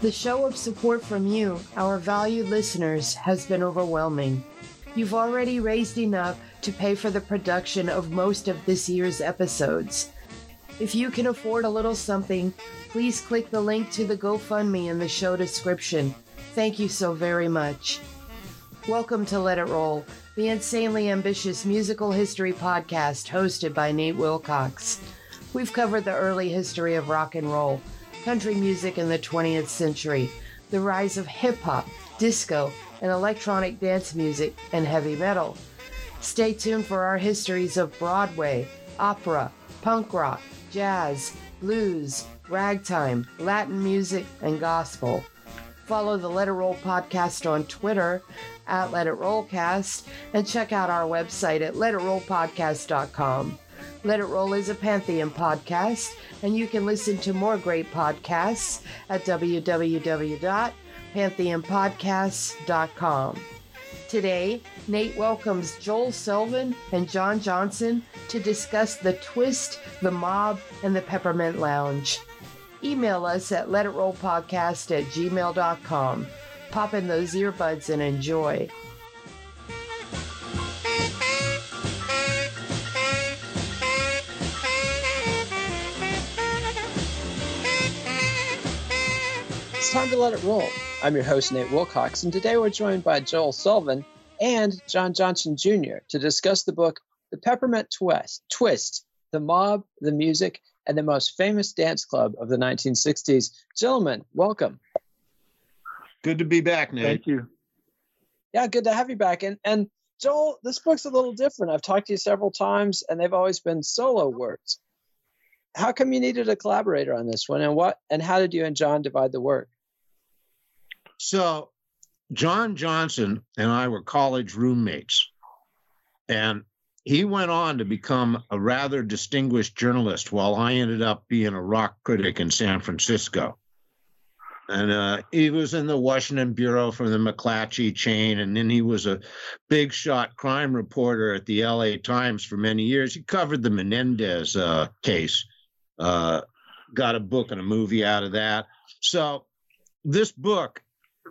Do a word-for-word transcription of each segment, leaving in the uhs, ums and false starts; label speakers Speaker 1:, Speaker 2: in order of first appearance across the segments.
Speaker 1: The show of support from you, our valued listeners, has been overwhelming. You've already raised enough to pay for the production of most of this year's episodes. If you can afford a little something, please click the link to the GoFundMe in the show description. Thank you so very much. Welcome to Let It Roll, the insanely ambitious musical history podcast hosted by Nate Wilcox. We've covered the early history of rock and roll, country music in the twentieth century, the rise of hip-hop, disco, and electronic dance music, and heavy metal. Stay tuned for our histories of Broadway, opera, punk rock, jazz, blues, ragtime, Latin music, and gospel. Follow the Let It Roll podcast on Twitter at Let It Rollcast, and check out our website at let it roll podcast dot com. Let It Roll is a Pantheon podcast, and you can listen to more great podcasts at w w w dot pantheon podcasts dot com. Today, Nate welcomes Joel Selvin and John Johnson to discuss the Twist, the Mob, and the Peppermint Lounge. Email us at let it roll podcast at gmail dot com. Pop in those earbuds and enjoy.
Speaker 2: It's time to let it roll. I'm your host, Nate Wilcox, and today we're joined by Joel Selvin and John Johnson Junior to discuss the book, The Peppermint Twist, Twist, the Mob, the Music, and the Most Famous Dance Club of the nineteen sixties. Gentlemen, welcome.
Speaker 3: Good to be back, Nate.
Speaker 4: Thank you.
Speaker 2: Yeah, good to have you back. And, and Joel, this book's a little different. I've talked to you several times, and they've always been solo works. How come you needed a collaborator on this one, and what and how did you and John divide the work?
Speaker 3: So, John Johnson and I were college roommates, and he went on to become a rather distinguished journalist while I ended up being a rock critic in San Francisco. And uh, he was in the Washington Bureau for the McClatchy chain, and then he was a big shot crime reporter at the L A Times for many years. He covered the Menendez uh, case, uh, got a book and a movie out of that. So this book,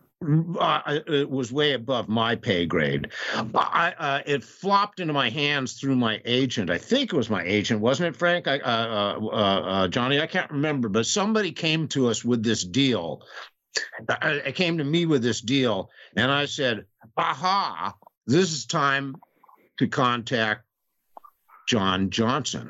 Speaker 3: Uh, it was way above my pay grade. I, uh, it flopped into my hands through my agent. I think it was my agent, wasn't it, Frank? I, uh, uh, uh, Johnny, I can't remember, but somebody came to us with this deal. It came to me with this deal, and I said, aha, this is time to contact John Johnson.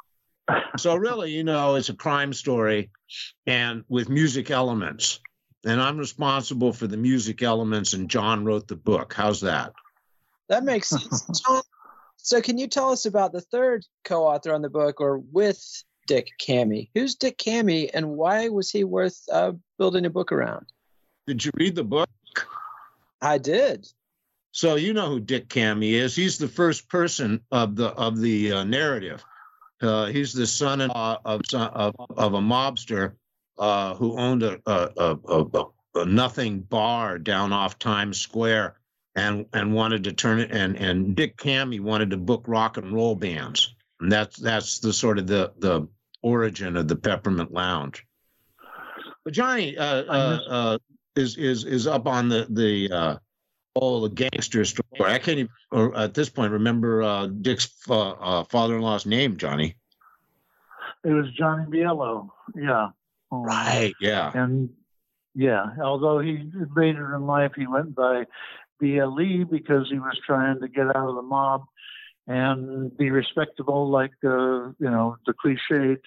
Speaker 3: So really, you know, it's a crime story and with music elements. And I'm responsible for the music elements, and John wrote the book. How's that?
Speaker 2: That makes sense. John, so can you tell us about the third co-author on the book, or with Dick Cammey? Who's Dick Cammey, and why was he worth uh, building a book around?
Speaker 3: Did you read the book?
Speaker 2: I did.
Speaker 3: So you know who Dick Cammey is. He's the first person of the of the uh, narrative. Uh, he's the son-in-law of, of, of a mobster Uh, who owned a, a, a, a, a nothing bar down off Times Square, and and wanted to turn it, and and Dick Cammey wanted to book rock and roll bands, and that's that's the sort of the the origin of the Peppermint Lounge. But Johnny uh, uh, uh, is is is up on the the uh, oh the gangster story. I can't even, or at this point, remember uh, Dick's uh, uh, father-in-law's name, Johnny.
Speaker 4: It was Johnny Biello. Yeah. Um,
Speaker 3: Right. Yeah.
Speaker 4: And yeah, although he later in life he went by B L E because he was trying to get out of the mob and be respectable, like uh, you know the cliched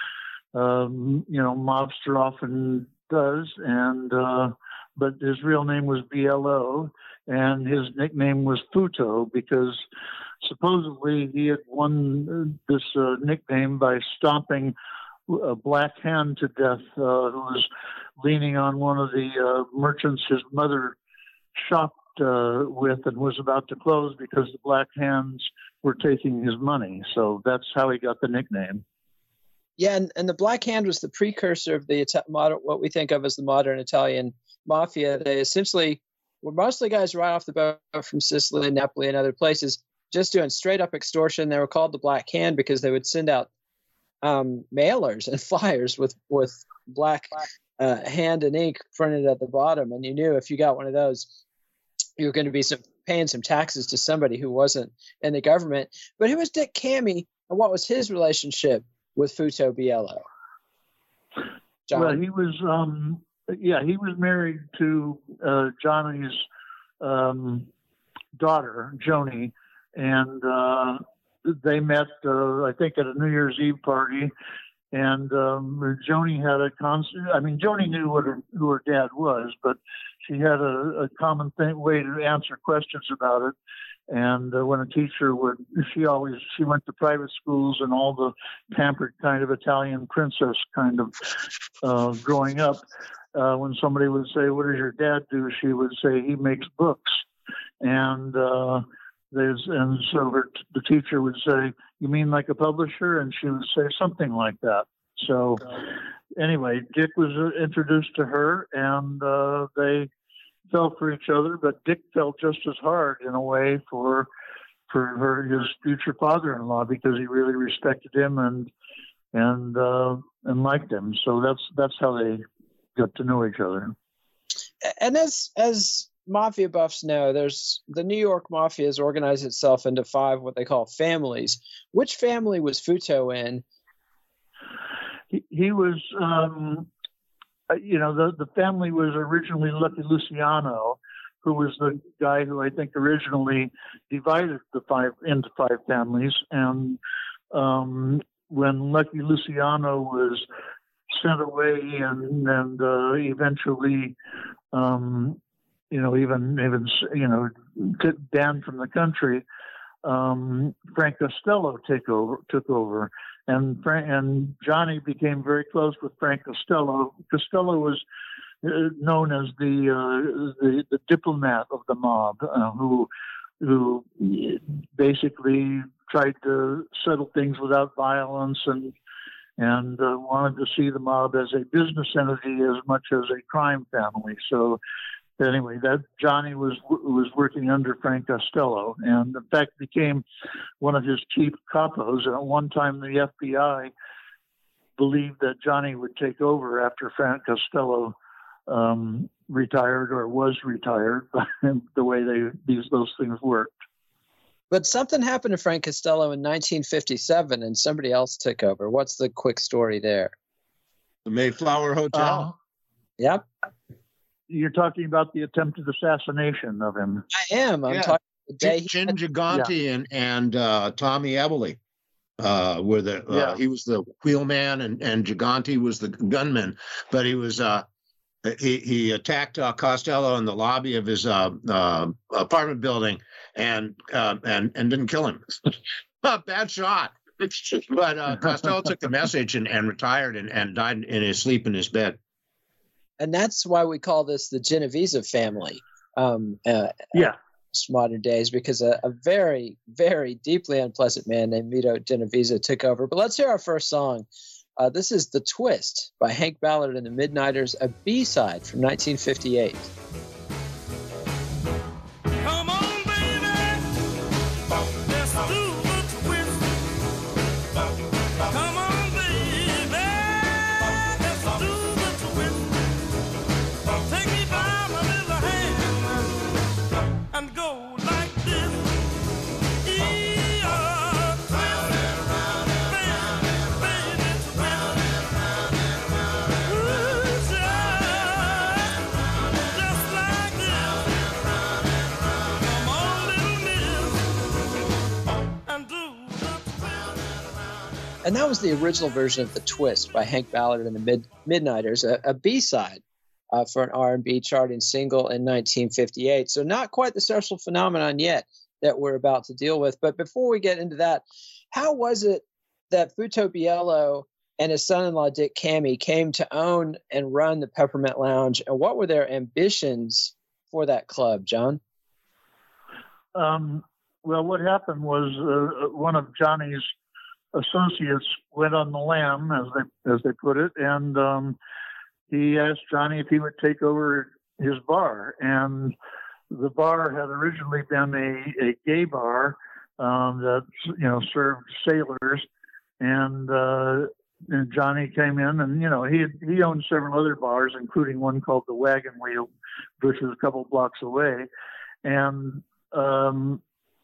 Speaker 4: um, you know mobster often does. And uh, but his real name was B L O, and his nickname was Futo because supposedly he had won this uh, nickname by stomping a black hand to death uh, who was leaning on one of the uh, merchants his mother shopped uh, with and was about to close because the black hands were taking his money. So that's how he got the nickname.
Speaker 2: Yeah, and, and the Black Hand was the precursor of the Ita- modern, what we think of as the modern Italian mafia. They essentially were mostly guys right off the boat from Sicily and Napoli and other places, just doing straight up extortion. They were called the Black Hand because they would send out um, mailers and flyers with with black uh, hand and ink printed at the bottom, and you knew if you got one of those, you were going to be some, paying some taxes to somebody who wasn't in the government. But who was Dick Cammey, and what was his relationship with Futo Bielo? John?
Speaker 4: Well, he was, um, yeah, he was married to uh, Johnny's um, daughter, Joni, and uh, they met, uh, I think, at a New Year's Eve party. And um, Joni had a constant, I mean, Joni knew what her, who her dad was, but she had a, a common thing, way to answer questions about it. And uh, when a teacher would, she always, she went to private schools and all the pampered kind of Italian princess kind of uh, growing up. Uh, when somebody would say, "What does your dad do?" she would say, "He makes books." And uh, there's, and so her, the teacher would say, "You mean like a publisher?" And she would say something like that. So anyway, Dick was uh, introduced to her, and uh, they fell for each other, but Dick felt just as hard in a way for for her, his future father-in-law, because he really respected him and and uh, and liked him. So that's that's how they got to know each other.
Speaker 2: And as as mafia buffs know, there's the New York Mafia has organized itself into five what they call families. Which family was Futo in?
Speaker 4: He, he was. Um, You know, the, the family was originally Lucky Luciano, who was the guy who I think originally divided the five into five families. And um, when Lucky Luciano was sent away and and uh, eventually, um, you know, even even you know, banned from the country, um, Frank Costello took over. Took over. And Frank, and Johnny became very close with Frank Costello. Costello was uh, known as the, uh, the the diplomat of the mob, uh, who who basically tried to settle things without violence and and uh, wanted to see the mob as a business entity as much as a crime family. So anyway, that Johnny was was working under Frank Costello, and in fact became one of his chief capos. And at one time, the F B I believed that Johnny would take over after Frank Costello um, retired or was retired. The way they these those things worked.
Speaker 2: But something happened to Frank Costello in nineteen fifty-seven, and somebody else took over. What's the quick story there?
Speaker 3: The Mayflower Hotel.
Speaker 4: Uh,
Speaker 2: Yep.
Speaker 4: You're talking about the attempted assassination of him.
Speaker 2: I am. I'm
Speaker 3: Yeah.
Speaker 2: talking the day he
Speaker 3: Chin
Speaker 2: had-
Speaker 3: Gigante and and uh, Tommy Eberly uh, were the. Uh,
Speaker 4: Yeah.
Speaker 3: He was the wheelman, and and Gigante was the gunman. But he was uh, he he attacked uh, Costello in the lobby of his uh, uh, apartment building, and uh, and and didn't kill him. Bad shot. But uh, Costello took the message and, and retired and, and died in his sleep in his bed.
Speaker 2: and that's why we call this the Genovese family. Um, uh,
Speaker 4: Yeah.
Speaker 2: modern days, because a, a very, very deeply unpleasant man named Mito Genovese took over. But let's hear our first song. Uh, this is The Twist by Hank Ballard and the Midnighters, a B-side from nineteen fifty-eight.
Speaker 5: Come on, baby, let's do the twist. Come on, baby, let's do the twist. Take me by my little hand and go like this. E-oh, twist, baby, baby, twist. Ooh, child, just like this. Come on, little miss, and do the twist.
Speaker 2: And that was the original version of The Twist by Hank Ballard and the Mid- Midnighters, a, a B-side uh, for an R and B charting single in nineteen fifty-eight. So not quite the social phenomenon yet that we're about to deal with. But before we get into that, how was it that Futo Bielo and his son-in-law Dick Cammey came to own and run the Peppermint Lounge, and what were their ambitions for that club, John?
Speaker 4: Um, well, what happened was uh, one of Johnny's associates went on the lam, as they as they put it, and um, he asked Johnny if he would take over his bar. And the bar had originally been a, a gay bar um, that you know served sailors, and uh, and Johnny came in, and you know he he owned several other bars, including one called the Wagon Wheel, which was a couple blocks away, and um,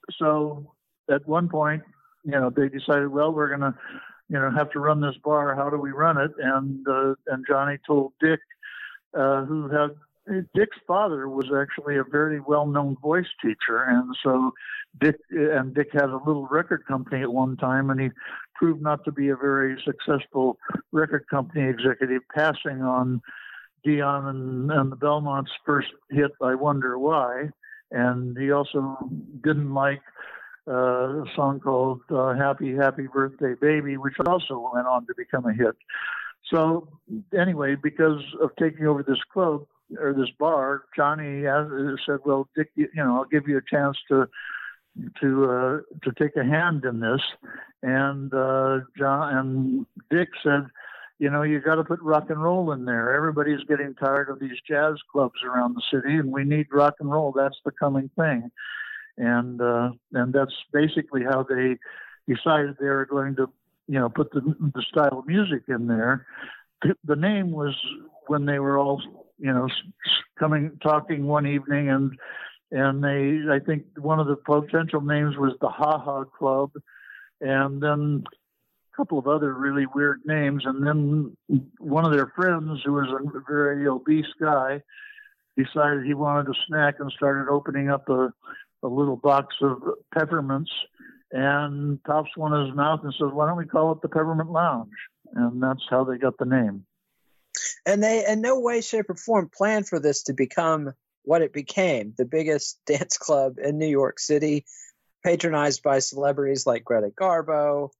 Speaker 4: so at one point, you know, they decided, well, we're gonna, you know, have to run this bar. How do we run it? And uh, and Johnny told Dick, uh, who had Dick's father was actually a very well-known voice teacher, and so Dick and Dick had a little record company at one time, and he proved not to be a very successful record company executive, passing on Dion and, and the Belmonts' first hit, I Wonder Why. And he also didn't like uh, a song called uh, Happy, Happy Birthday Baby, which also went on to become a hit. So anyway, because of taking over this club or this bar, Johnny said, well, Dick, you know, I'll give you a chance to to uh, to take a hand in this. And uh, John and Dick said, you know, you got to put rock and roll in there. Everybody's getting tired of these jazz clubs around the city, and we need rock and roll. That's the coming thing. And uh, and that's basically how they decided they were going to, you know, put the, the style of music in there. The name was when they were all, you know, coming, talking one evening, and and they, I think one of the potential names was the Ha Ha Club, and then a couple of other really weird names. And then one of their friends, who was a very obese guy, decided he wanted a snack and started opening up a, a little box of peppermints, and pops one in his mouth and says, why don't we call it the Peppermint Lounge? And that's how they got the name.
Speaker 2: And they, in no way, shape, or form, planned for this to become what it became, the biggest dance club in New York City, patronized by celebrities like Greta Garbo,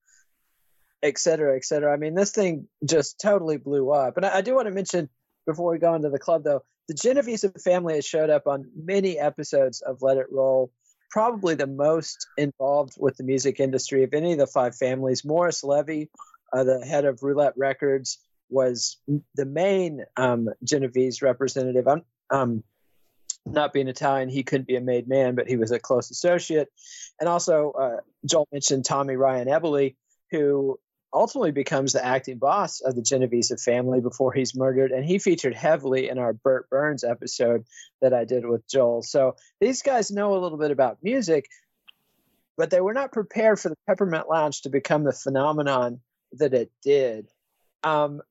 Speaker 2: et cetera, et cetera. I mean, this thing just totally blew up. And I, I do want to mention, before we go into the club, though, the Genovese family has showed up on many episodes of Let It Roll, probably the most involved with the music industry of any of the five families. Morris Levy, uh, the head of Roulette Records, was the main um, Genovese representative. I'm, um, not being Italian, he couldn't be a made man, but he was a close associate. And also, uh, Joel mentioned Tommy Ryan Eberle, who ultimately becomes the acting boss of the Genovese family before he's murdered. And he featured heavily in our Burt Burns episode that I did with Joel. So these guys know a little bit about music, but they were not prepared for the Peppermint Lounge to become the phenomenon that it did. Um,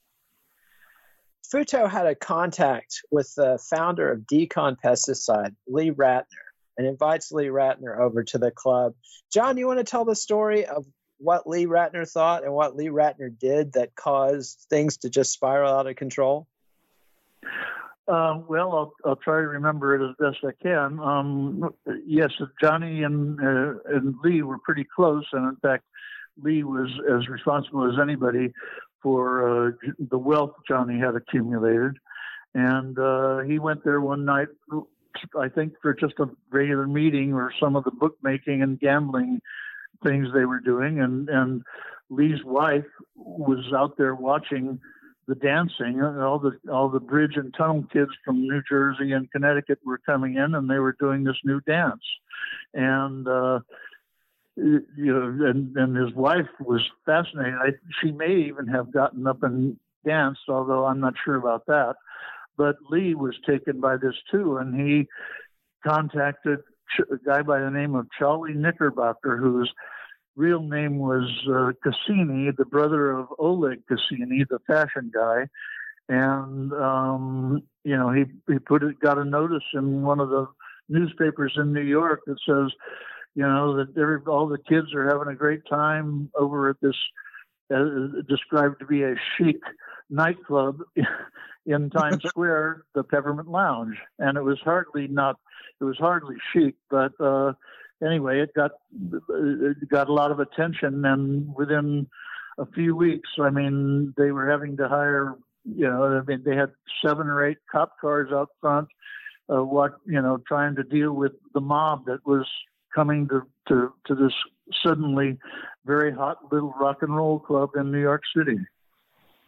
Speaker 2: Futo had a contact with the founder of Decon Pesticide, Lee Ratner, and invites Lee Ratner over to the club. John, you want to tell the story of what Lee Ratner thought and what Lee Ratner did that caused things to just spiral out of control?
Speaker 4: Uh, well, I'll, I'll try to remember it as best I can. Um, yes, Johnny and, uh, and Lee were pretty close, and in fact, Lee was as responsible as anybody for uh, the wealth Johnny had accumulated. And uh, he went there one night, I think for just a regular meeting or some of the bookmaking and gambling things they were doing. And, and Lee's wife was out there watching the dancing. All the, all the bridge and tunnel kids from New Jersey and Connecticut were coming in, and they were doing this new dance. And, uh, you know, and, and his wife was fascinated. I, she may even have gotten up and danced, although I'm not sure about that. But Lee was taken by this too, and he contacted a guy by the name of Charlie Knickerbocker, whose real name was uh, Cassini, the brother of Oleg Cassini, the fashion guy. And um, you know, he he put it, got a notice in one of the newspapers in New York that says, you know, that every, all the kids are having a great time over at this uh, described to be a chic nightclub in Times Square, the Peppermint Lounge. And it was hardly not, it was hardly chic, but uh, anyway, it got, it got a lot of attention. And within a few weeks, I mean, they were having to hire, you know, I mean, they had seven or eight cop cars out front, uh, what, you know, trying to deal with the mob that was coming to, to, to this suddenly very hot little rock and roll club in New York City.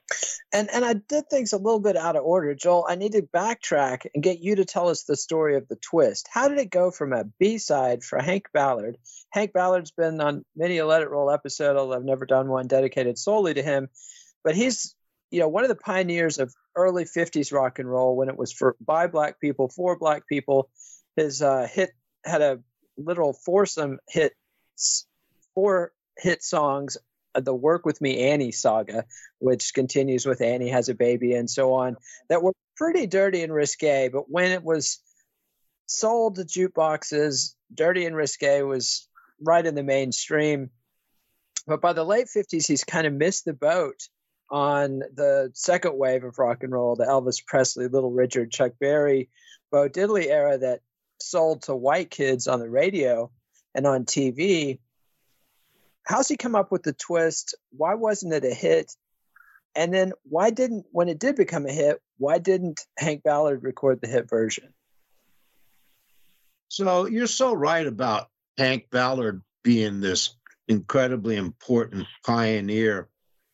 Speaker 2: And and I did things a little bit out of order. Joel, I need to backtrack and get you to tell us the story of the twist. How did it go from a B-side for Hank Ballard? Hank Ballard's been on many a Let It Roll episode, although I've never done one dedicated solely to him. But he's, you know, one of the pioneers of early fifties rock and roll when it was for by black people, for black people. His uh, hit had a literal foursome hit, four hit songs, the Work With Me Annie saga, which continues with Annie Has a Baby and so on, that were pretty dirty and risque. But when it was sold to jukeboxes, Dirty and Risque was right in the mainstream. But by the late fifties, he's kind of missed the boat on the second wave of rock and roll, the Elvis Presley, Little Richard, Chuck Berry, Bo Diddley era that sold to white kids on the radio and on T V. How's he come up with the twist? Why wasn't it a hit? And then why didn't, when it did become a hit, why didn't Hank Ballard record the hit version?
Speaker 3: So you're so right about Hank Ballard being this incredibly important pioneer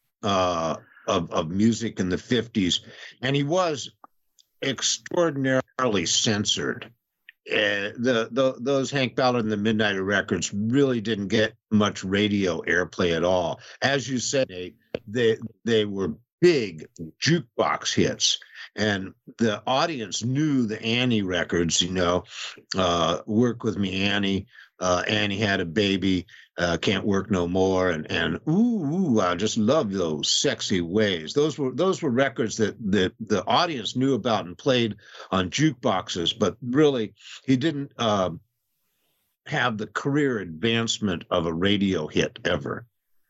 Speaker 3: uh, of, of music in the fifties. And he was extraordinarily censored. Uh, the, the those Hank Ballard and the Midnighter records really didn't get much radio airplay at all. As you said, they they, they were big jukebox hits, and the audience knew the Annie records. You know, uh, Work With Me Annie, uh, Annie Had a Baby, uh, Can't Work No More, and and ooh, ooh, I just love those Sexy Ways. Those were those were records that that the audience knew about and played on jukeboxes, but really he didn't uh, have the career advancement of a radio hit ever.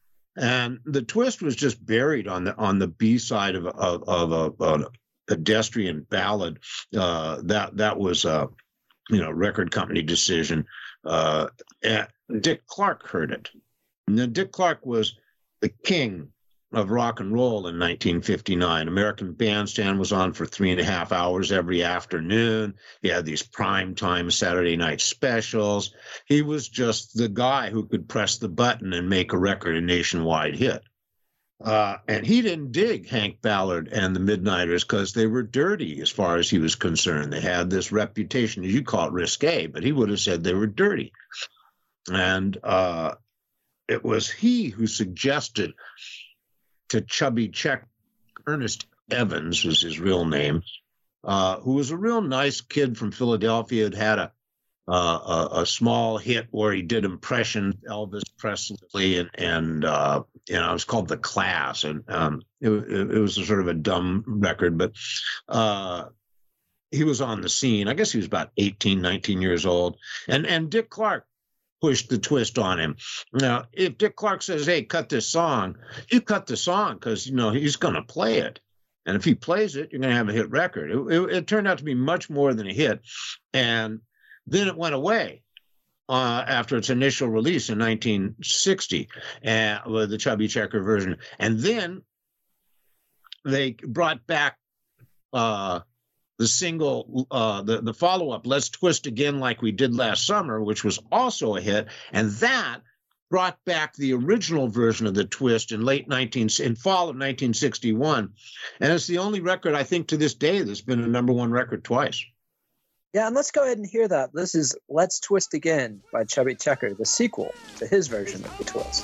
Speaker 3: And the twist was just buried on the on the B side of of, of a, a pedestrian ballad. Uh, that that was a you know record company decision. Uh, Dick Clark heard it. And then Dick Clark was the king of rock and roll in nineteen fifty-nine. American Bandstand was on for three and a half hours every afternoon. He had these prime time Saturday night specials. He was just the guy who could press the button and make a record a nationwide hit. Uh, and he didn't dig Hank Ballard and the Midnighters because they were dirty as far as he was concerned. They had this reputation, as you call it, risque, but he would have said they were dirty. And uh, it was he who suggested to Chubby Checker, Ernest Evans was his real name, uh, who was a real nice kid from Philadelphia, had had a, uh, a a small hit where he did impression Elvis Presley, and and uh, you know it was called The Class, and um, it, it was a sort of a dumb record, but uh, he was on the scene. I guess he was about eighteen, nineteen years old, and and Dick Clark pushed the twist on him. Now, if Dick Clark says, hey, cut this song, you cut the song because, you know, he's going to play it. And if he plays it, you're going to have a hit record. It, it, it turned out to be much more than a hit. And then it went away uh, after its initial release in nineteen sixty uh, with the Chubby Checker version. And then they brought back uh, the single, uh, the, the follow-up, Let's Twist Again Like We Did Last Summer, which was also a hit. And that brought back the original version of the twist in late nineteen, in fall of nineteen sixty-one. And it's the only record, I think, to this day that's been a number one record twice.
Speaker 2: Yeah, and let's go ahead and hear that. This is Let's Twist Again by Chubby Checker, the sequel to his version of the twist.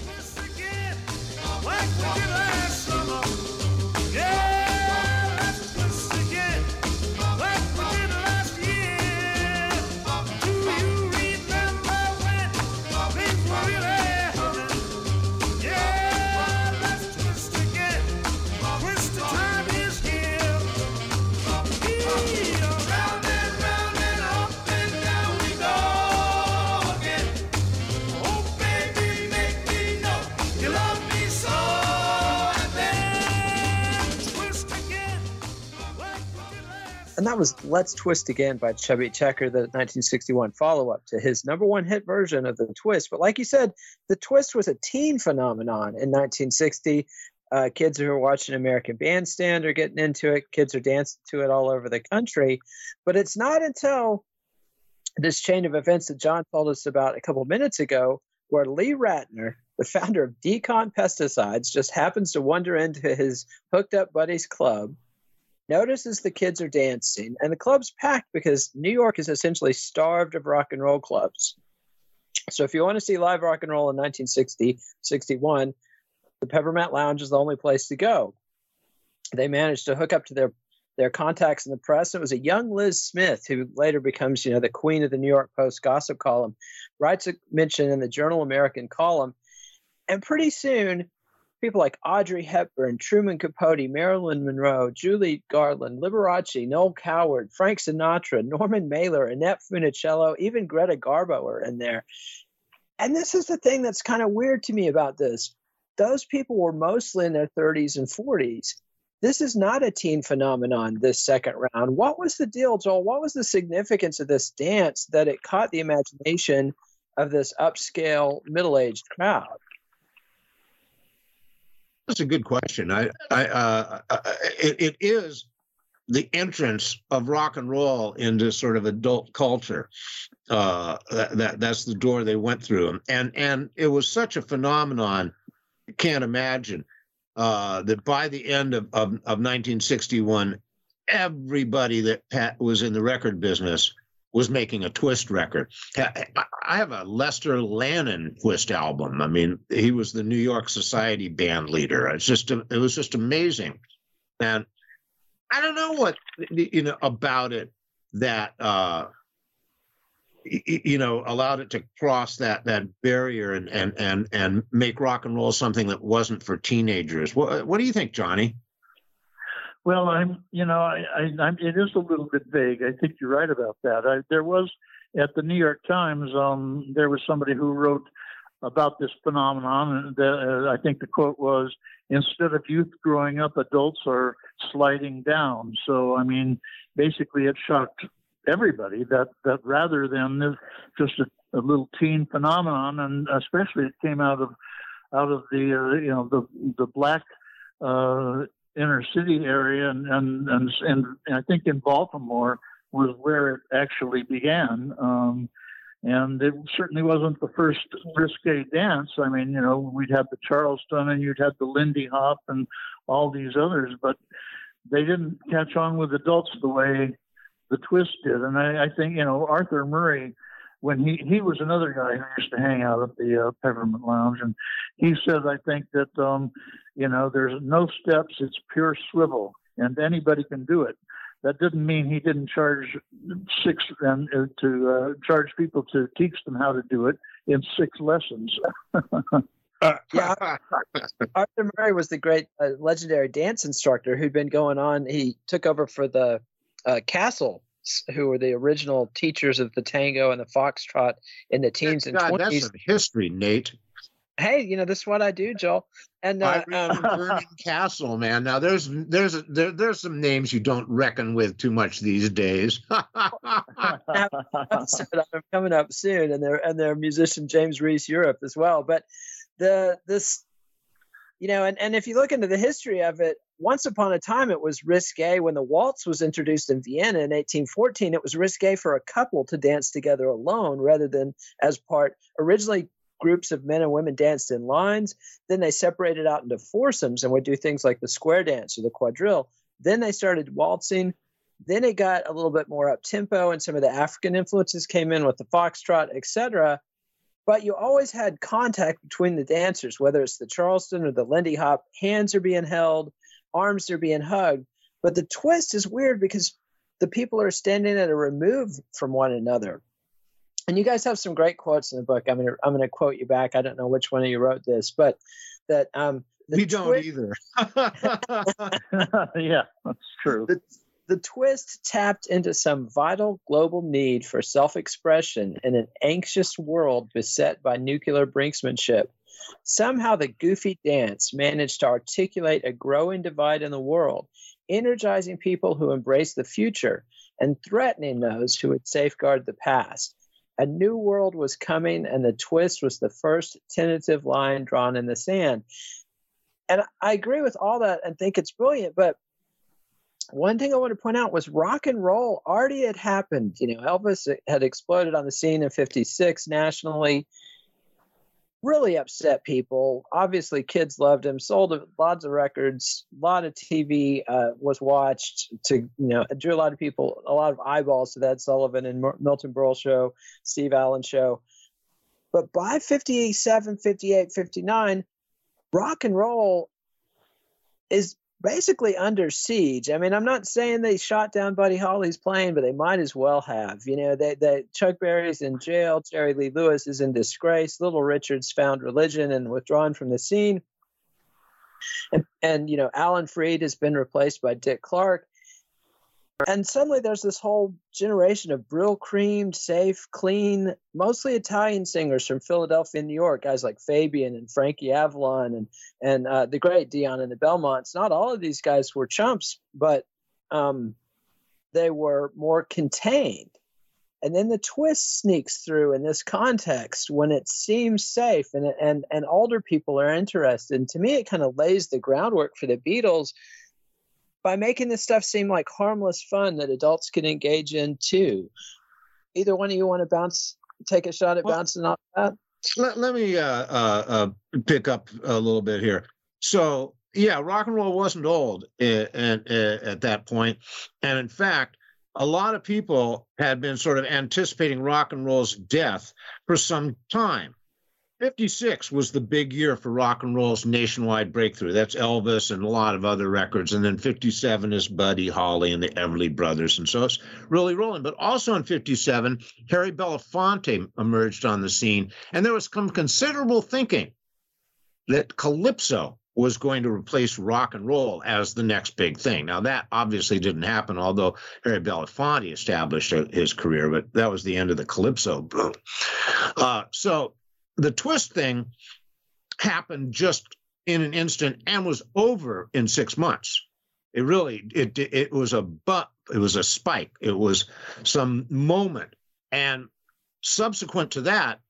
Speaker 2: And that was Let's Twist Again by Chubby Checker, the nineteen sixty-one follow-up to his number one hit version of the twist. But like you said, the twist was a teen phenomenon in nineteen sixty. Uh, kids who are watching American Bandstand are getting into it. Kids are dancing to it all over the country. But it's not until this chain of events that John told us about a couple minutes ago where Lee Ratner the founder of Decon Pesticides, just happens to wander into his hooked up buddy's club, notices the kids are dancing, and the club's packed because New York is essentially starved of rock and roll clubs. So if you want to see live rock and roll in nineteen sixty, sixty-one, the Peppermint Lounge is the only place to go. They managed to hook up to their, their contacts in the press. It was a young Liz Smith, who later becomes, you know, the queen of the New York Post gossip column, writes a mention in the Journal American column. And pretty soon, people like Audrey Hepburn, Truman Capote, Marilyn Monroe, Julie Garland, Liberace, Noel Coward, Frank Sinatra, Norman Mailer, Annette Funicello, even Greta Garbo are in there. And this is the thing that's kind of weird to me about this. Those people were mostly in their thirties and forties. This is not a teen phenomenon, this second round. What was the deal, Joel? What was the significance of this dance that it caught the imagination of this upscale, middle-aged crowd?
Speaker 3: That's a good question. I, I, uh, it, it is the entrance of rock and roll into sort of adult culture. Uh, that, that that's the door they went through, and and it was such a phenomenon. You can't imagine uh, that by the end of, of of nineteen sixty-one, everybody that Pat was in the record business was making a Twist record. I have a Lester Lannon Twist album. I mean, he was the New York Society band leader. It's just, it was just amazing. And I don't know what, you know, about it that, uh, you know, allowed it to cross that, that barrier and, and, and, and make rock and roll something that wasn't for teenagers. What, what do you think, Johnny?
Speaker 4: Well, I'm, you know, I, I, I'm, it is a little bit vague. I think you're right about that. I, there was at the New York Times, um, there was somebody who wrote about this phenomenon, and the, uh, I think the quote was, "Instead of youth growing up, adults are sliding down." So, I mean, basically, it shocked everybody that that rather than just a, a little teen phenomenon, and especially it came out of out of the uh, you know the the black. Uh, inner city area, and, and, and, and I think in Baltimore was where it actually began. Um, and it certainly wasn't the first risque dance. I mean, you know, we'd have the Charleston and you'd have the Lindy Hop and all these others, but they didn't catch on with adults the way the Twist did. And I, I think, you know, Arthur Murray, when he, he was another guy who used to hang out at the uh, Peppermint Lounge, and he said, I think that, um, you know, there's no steps, it's pure swivel, and anybody can do it. That didn't mean he didn't charge six and uh, to uh, charge people to teach them how to do it in six lessons.
Speaker 2: Yeah, Arthur Murray was the great uh, legendary dance instructor who'd been going on. He took over for the uh, Castle, who were the original teachers of the tango and the foxtrot in the teens and
Speaker 3: God,
Speaker 2: twenties.
Speaker 3: that's some history, Nate.
Speaker 2: Hey, you know, this is what I do, Joel. And uh,
Speaker 3: um, Vernon Castle, man. Now there's there's there, there's some names you don't reckon with too much these days.
Speaker 2: episode I'm coming up soon, and their and their musician James Reese Europe as well. But the this, you know, and and if you look into the history of it, once upon a time it was risque when the waltz was introduced in Vienna in eighteen fourteen. It was risque for a couple to dance together alone rather than as part. Originally, groups of men and women danced in lines. Then they separated out into foursomes and would do things like the square dance or the quadrille. Then they started waltzing. Then it got a little bit more up tempo, and some of the African influences came in with the foxtrot, et cetera. But you always had contact between the dancers, whether it's the Charleston or the Lindy Hop. Hands are being held, arms are being hugged. But the Twist is weird because the people are standing at a remove from one another. And you guys have some great quotes in the book. I'm gonna I'm gonna quote you back. I don't know which one of you wrote this, but that um
Speaker 3: we don't
Speaker 2: twi-
Speaker 3: either.
Speaker 4: Yeah, that's true.
Speaker 2: The, the Twist tapped into some vital global need for self-expression in an anxious world beset by nuclear brinksmanship. Somehow the goofy dance managed to articulate a growing divide in the world, energizing people who embrace the future and threatening those who would safeguard the past. A new world was coming, and the Twist was the first tentative line drawn in the sand. And I agree with all that and think it's brilliant, but one thing I want to point out was rock and roll already had happened. You know, Elvis had exploded on the scene in fifty-six nationally. really upset people. Obviously, kids loved him, sold lots of records, a lot of T V uh, was watched. To you know, it drew a lot of people, a lot of eyeballs to that Sullivan and Milton Berle show, Steve Allen show. But by fifty-seven, fifty-eight, fifty-nine, rock and roll is basically under siege. I mean, I'm not saying they shot down Buddy Holly's plane, but they might as well have. You know, they, they Chuck Berry's in jail, Jerry Lee Lewis is in disgrace, Little Richard's found religion and withdrawn from the scene. And, and you know, Alan Freed has been replaced by Dick Clark. And suddenly there's this whole generation of Brill creamed, safe, clean, mostly Italian singers from Philadelphia and New York, guys like Fabian and Frankie Avalon and and uh, the great Dion and the Belmonts. Not all of these guys were chumps, but um, they were more contained. And then the twist sneaks through in this context when it seems safe and and and older people are interested. And to me, it kind of lays the groundwork for the Beatles by making this stuff seem like harmless fun that adults can engage in too. Either one of you want to bounce, take a shot at well, bouncing off that?
Speaker 3: Let, let me uh, uh, uh, pick up a little bit here. So, yeah, rock and roll wasn't old at, at, at that point. And in fact, a lot of people had been sort of anticipating rock and roll's death for some time. fifty-six was the big year for rock and roll's nationwide breakthrough. That's Elvis and a lot of other records. And then fifty-seven is Buddy Holly and the Everly Brothers. And so it's really rolling. But also in fifty-seven, Harry Belafonte emerged on the scene. And there was some considerable thinking that Calypso was going to replace rock and roll as the next big thing. Now, that obviously didn't happen, although Harry Belafonte established his career. But that was the end of the Calypso boom. Uh, so the twist thing happened just in an instant and was over in six months. It really, it it was a bump, it was a spike, it was some moment. And subsequent to that,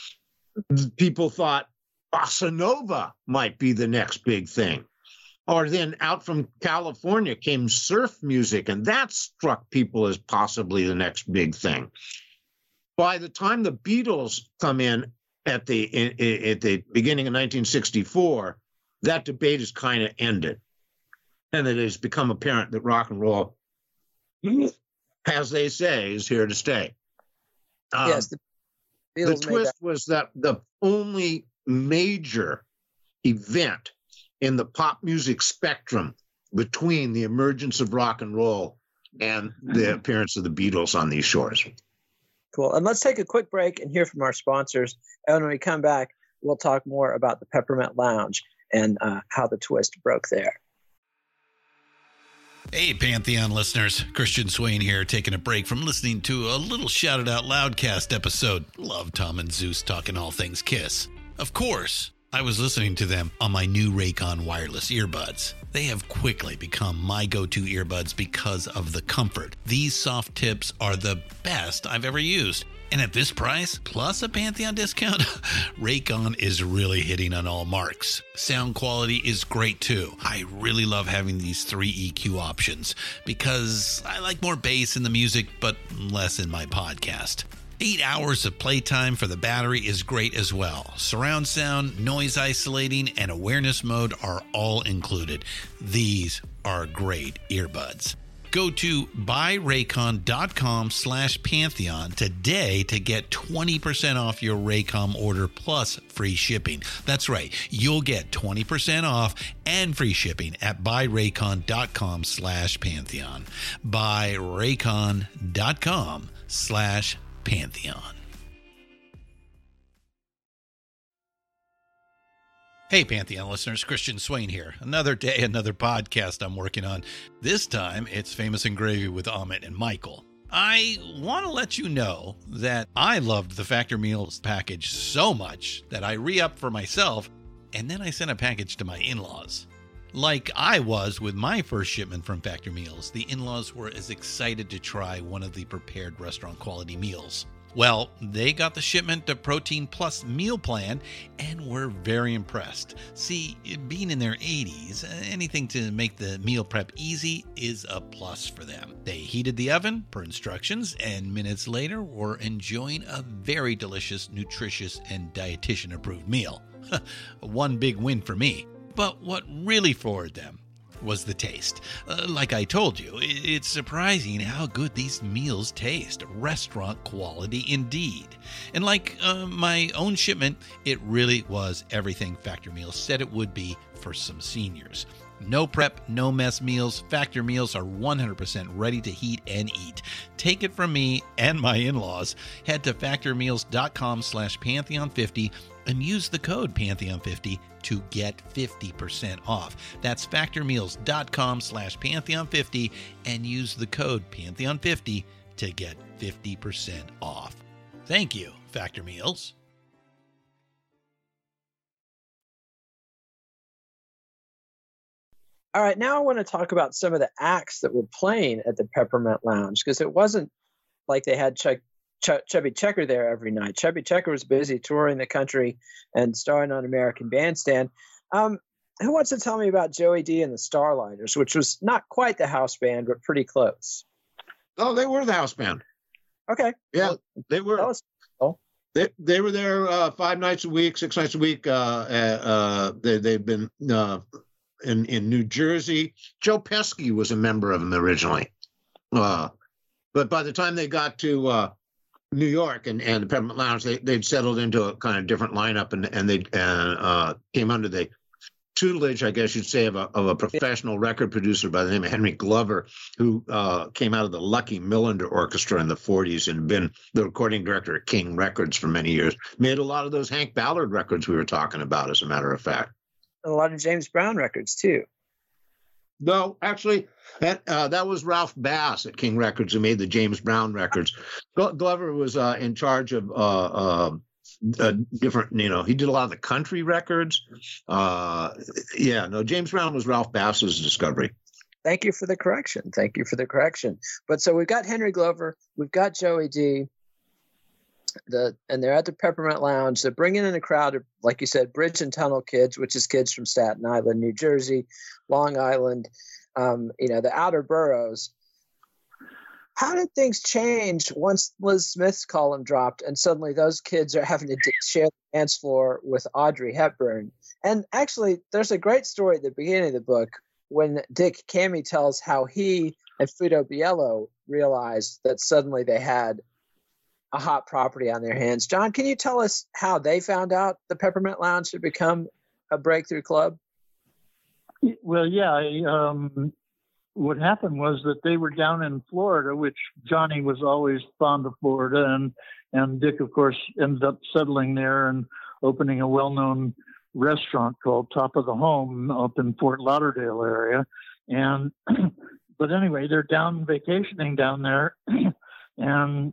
Speaker 3: people thought bossa nova might be the next big thing. Or then out from California came surf music, and that struck people as possibly the next big thing. By the time the Beatles come in, At the in, at the beginning of nineteen sixty-four, that debate is kind of ended, and it has become apparent that rock and roll, as they say, is here to stay. Um,
Speaker 2: yes, the,
Speaker 3: the twist that. was that the only major event in the pop music spectrum between the emergence of rock and roll and the appearance of the Beatles on these shores.
Speaker 2: Cool. And let's take a quick break and hear from our sponsors. And when we come back, we'll talk more about the Peppermint Lounge and uh, how the twist broke there.
Speaker 6: Hey, Pantheon listeners. Christian Swain here, taking a break from listening to a little Shouted Out Loudcast episode. Love Tom and Zeus talking all things Kiss. Of course, I was listening to them on my new Raycon wireless earbuds. They have quickly become my go-to earbuds because of the comfort. These soft tips are the best I've ever used. And at this price, plus a Pantheon discount, Raycon is really hitting on all marks. Sound quality is great too. I really love having these three E Q options because I like more bass in the music, but less in my podcast. Eight hours of playtime for the battery is great as well. Surround sound, noise isolating, and awareness mode are all included. These are great earbuds. Go to buyraycon.com slash Pantheon today to get twenty percent off your Raycom order plus free shipping. That's right. You'll get twenty percent off and free shipping at buyraycon.com slash Pantheon. Buyraycon.com slash Pantheon. Hey, Pantheon listeners, Christian Swain here. Another day, another podcast I'm working on. This time, it's Famous and Gravy with Amit and Michael. I want to let you know that I loved the Factor Meals package so much that I re-upped for myself, and then I sent a package to my in-laws. Like I was with my first shipment from Factor Meals, the in-laws were as excited to try one of the prepared restaurant quality meals. Well, they got the shipment of Protein Plus meal plan and were very impressed. See, being in their eighties, anything to make the meal prep easy is a plus for them. They heated the oven per instructions, and minutes later were enjoying a very delicious, nutritious, and dietitian-approved meal. One big win for me. But what really floored them was the taste. Uh, like I told you, it's surprising how good these meals taste. Restaurant quality indeed. And like uh, my own shipment, it really was everything Factor Meals said it would be for some seniors. No prep, no mess meals. Factor Meals are one hundred percent ready to heat and eat. Take it from me and my in-laws. Head to factormeals.com slash Pantheon50 and use the code Pantheon fifty to get fifty percent off. That's factormeals.com slash Pantheon50 and use the code Pantheon fifty to get fifty percent off. Thank you, Factor Meals.
Speaker 2: All right, now I want to talk about some of the acts that were playing at the Peppermint Lounge, because it wasn't like they had Chuck, Ch- Chubby Checker there every night. Chubby Checker was busy touring the country and starring on American Bandstand. Um, who wants to tell me about Joey D and the Starlighters, which was not quite the house band, but pretty close?
Speaker 3: Oh, they were the house band.
Speaker 2: Okay.
Speaker 3: Yeah,
Speaker 2: well,
Speaker 3: they were.
Speaker 2: That was cool.
Speaker 3: They they were there uh, five nights a week, six nights a week. Uh, uh, they they've been uh, in in New Jersey. Joe Pesky was a member of them originally, uh, but by the time they got to uh, New York and, and the Peppermint Lounge, they they'd settled into a kind of different lineup, and and they uh, uh, came under the tutelage, I guess you'd say, of a, of a professional record producer by the name of Henry Glover, who uh, came out of the Lucky Millinder Orchestra in the forties and been the recording director at King Records for many years. Made a lot of those Hank Ballard records we were talking about, as a matter of fact.
Speaker 2: And a lot of James Brown records, too.
Speaker 3: No, actually, that uh, that was Ralph Bass at King Records who made the James Brown records. Glover was uh, in charge of uh, uh, uh, different, you know, he did a lot of the country records. Uh, yeah, no, James Brown was Ralph Bass's discovery.
Speaker 2: Thank you for the correction. Thank you for the correction. But so we've got Henry Glover, we've got Joey D, the and they're at the Peppermint Lounge. They're bringing in a crowd of, like you said, Bridge and Tunnel kids, which is kids from Staten Island, New Jersey, Long Island, um, you know, the outer boroughs. How did things change once Liz Smith's column dropped and suddenly those kids are having to share the dance floor with Audrey Hepburn? And actually, there's a great story at the beginning of the book when Dick Cammey tells how he and Frito Biello realized that suddenly they had a hot property on their hands. John, can you tell us how they found out the Peppermint Lounge had become a breakthrough club?
Speaker 4: Well, yeah. I, um, what happened was that they were down in Florida, which Johnny was always fond of Florida, and and Dick, of course, ended up settling there and opening a well-known restaurant called Top of the Home up in Fort Lauderdale area. And but anyway, they're down vacationing down there, and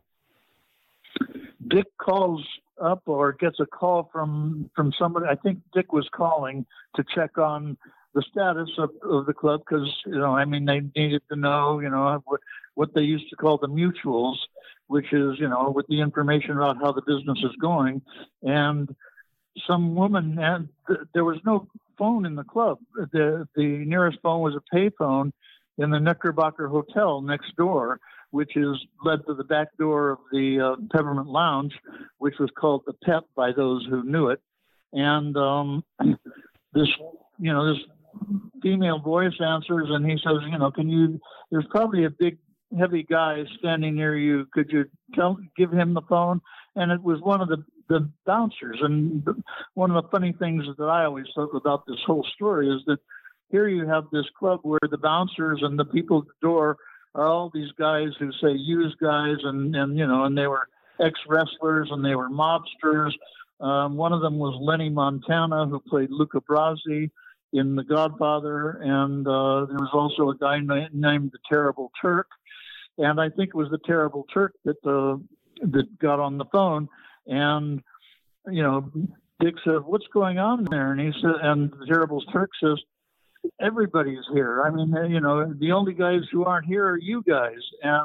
Speaker 4: Dick calls up or gets a call from from somebody. I think Dick was calling to check on the status of, of the club because, you know, I mean, they needed to know, you know, what, what they used to call the mutuals, which is, you know, with the information about how the business is going. And some woman, and th- there was no phone in the club. The, the nearest phone was a payphone in the Knickerbocker Hotel next door, which is led to the back door of the uh, Peppermint Lounge, which was called the Pep by those who knew it. And um, this, you know, this female voice answers, and he says, you know, can you, there's probably a big, heavy guy standing near you. Could you tell, give him the phone? And it was one of the, the bouncers. And one of the funny things that I always thought about this whole story is that here you have this club where the bouncers and the people at the door are all these guys who say use guys, and, and you know, and they were ex-wrestlers and they were mobsters. Um, one of them was Lenny Montana, who played Luca Brasi in The Godfather, and uh, there was also a guy na- named the Terrible Turk, and I think it was the Terrible Turk that uh, that got on the phone, and you know, Dick said, "What's going on there?" And he said, and the Terrible Turk says, "Everybody's here. I mean, you know, the only guys who aren't here are you guys." And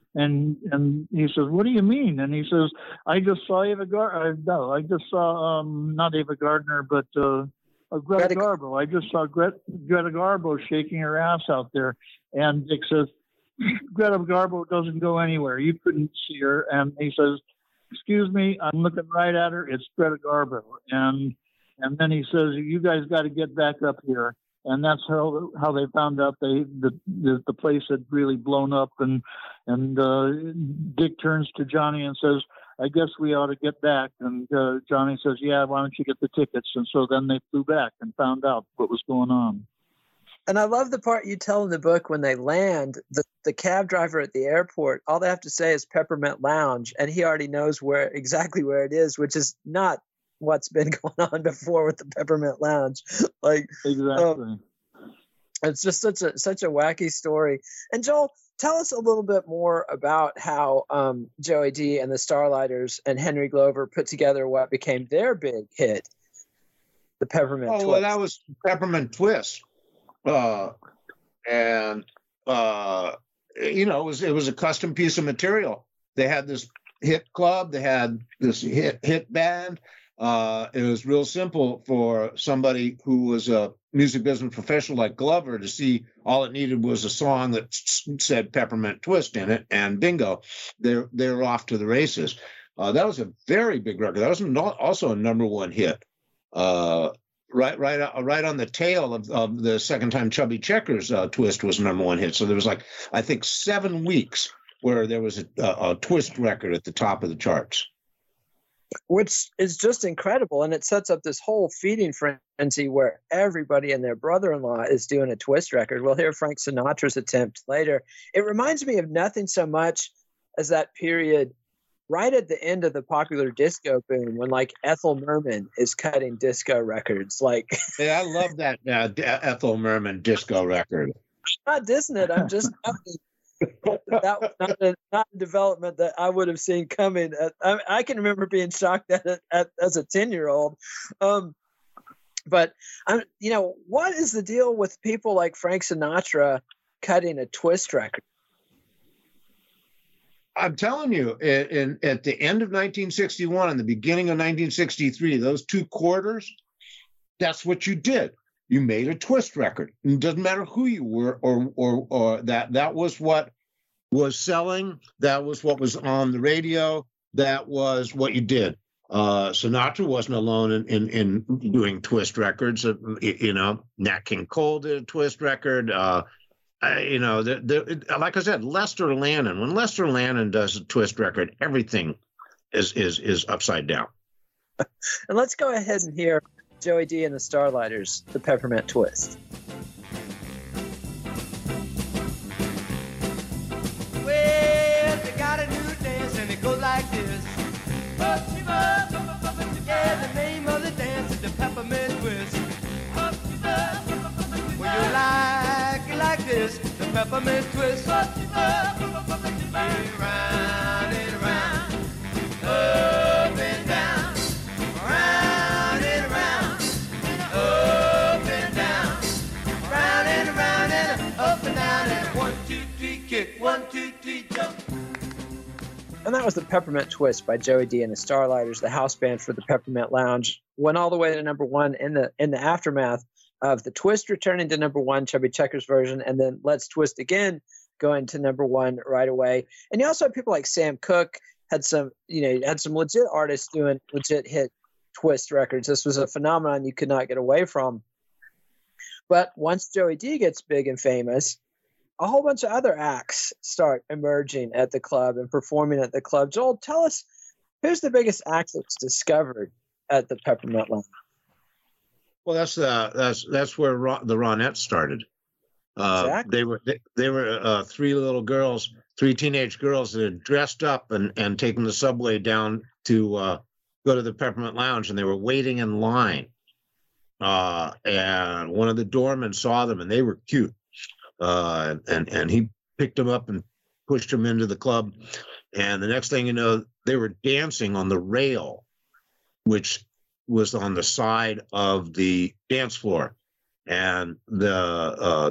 Speaker 4: And and he says, "What do you mean?" And he says, "I just saw Ava Gardner. No, I just saw um, not Ava Gardner, but uh, uh, Greta, Greta Garbo. I just saw Greta, Greta Garbo shaking her ass out there." And Dick says, "Greta Garbo doesn't go anywhere. You couldn't see her." And he says, "Excuse me, I'm looking right at her. It's Greta Garbo." And and then he says, "You guys got to get back up here." And that's how how they found out they the the, the place had really blown up. And and uh, Dick turns to Johnny and says, "I guess we ought to get back." And uh, Johnny says, "Yeah, why don't you get the tickets?" And so then they flew back and found out what was going on.
Speaker 2: And I love the part you tell in the book when they land, the, the cab driver at the airport, all they have to say is Peppermint Lounge, and he already knows where exactly where it is, which is not what's been going on before with the Peppermint Lounge. Like
Speaker 4: exactly.
Speaker 2: Um, it's just such a such a wacky story. And Joel, tell us a little bit more about how um, Joey D and the Starlighters and Henry Glover put together what became their big hit, the Peppermint
Speaker 3: oh,
Speaker 2: Twist.
Speaker 3: Well, that was Peppermint Twist. Uh, and, uh, you know, it was, it was a custom piece of material. They had this hit club, they had this hit, hit band. Uh, it was real simple for somebody who was a music business professional like Glover to see all it needed was a song that said Peppermint Twist in it, and bingo, they're, they're off to the races. Uh, that was a very big record. That was not also a number one hit. Uh, Right, right, uh, right on the tail of, of the second time Chubby Checkers uh, Twist was number one hit. So there was like, I think, seven weeks where there was a, a, a Twist record at the top of the charts,
Speaker 2: which is just incredible, and it sets up this whole feeding frenzy where everybody and their brother-in-law is doing a Twist record. We'll hear Frank Sinatra's attempt later. It reminds me of nothing so much as that period right at the end of the popular disco boom, when like Ethel Merman is cutting disco records, like
Speaker 3: yeah, I love that uh, Ethel Merman disco record.
Speaker 2: I'm not dissing it. I'm just that was not a, not a development that I would have seen coming. I, I can remember being shocked at it at, as a ten year old. Um, but I'm, you know, what is the deal with people like Frank Sinatra cutting a Twist record?
Speaker 3: I'm telling you, in, in, at the end of nineteen sixty-one and the beginning of nineteen sixty-three, those two quarters, that's what you did. You made a Twist record. It doesn't matter who you were, or or or that that was what was selling. That was what was on the radio. That was what you did. Uh, Sinatra wasn't alone in in, in doing Twist records. Uh, you know, Nat King Cole did a Twist record. Uh, I, you know, the, the, like I said, Lester Lannon. When Lester Lannon does a Twist record, everything is is is upside down.
Speaker 2: And let's go ahead and hear Joey D and the Starlighters, the Peppermint Twist.
Speaker 5: Well, they got a new dance and it goes like this. Yeah, the name of the dance is the Peppermint Twist. Well, you like it like this, the Peppermint Twist. Yeah, round and round, up and down, round and round, up and down, round and round and up and down, and one, two, three, kick, one, two, three, jump.
Speaker 2: And that was the Peppermint Twist by Joey D and the Starlighters, the house band for the Peppermint Lounge. Went all the way to number one in the in the aftermath of the Twist returning to number one, Chubby Checkers version, and then Let's Twist Again going to number one right away. And you also had people like Sam Cooke, had some, you know, had some legit artists doing legit hit Twist records. This was a phenomenon you could not get away from. But once Joey D gets big and famous, a whole bunch of other acts start emerging at the club and performing at the club. Joel, tell us, who's the biggest act that's discovered at the Peppermint Lounge?
Speaker 3: Well, that's uh, that's that's where Ron, the Ronettes started. Uh, exactly. They were they, they were uh, three little girls, three teenage girls that had dressed up and and taken the subway down to uh, go to the Peppermint Lounge, and they were waiting in line. Uh, and one of the doormen saw them, and they were cute. Uh, and and he picked them up and pushed them into the club. And the next thing you know, they were dancing on the rail, which was on the side of the dance floor. And the uh,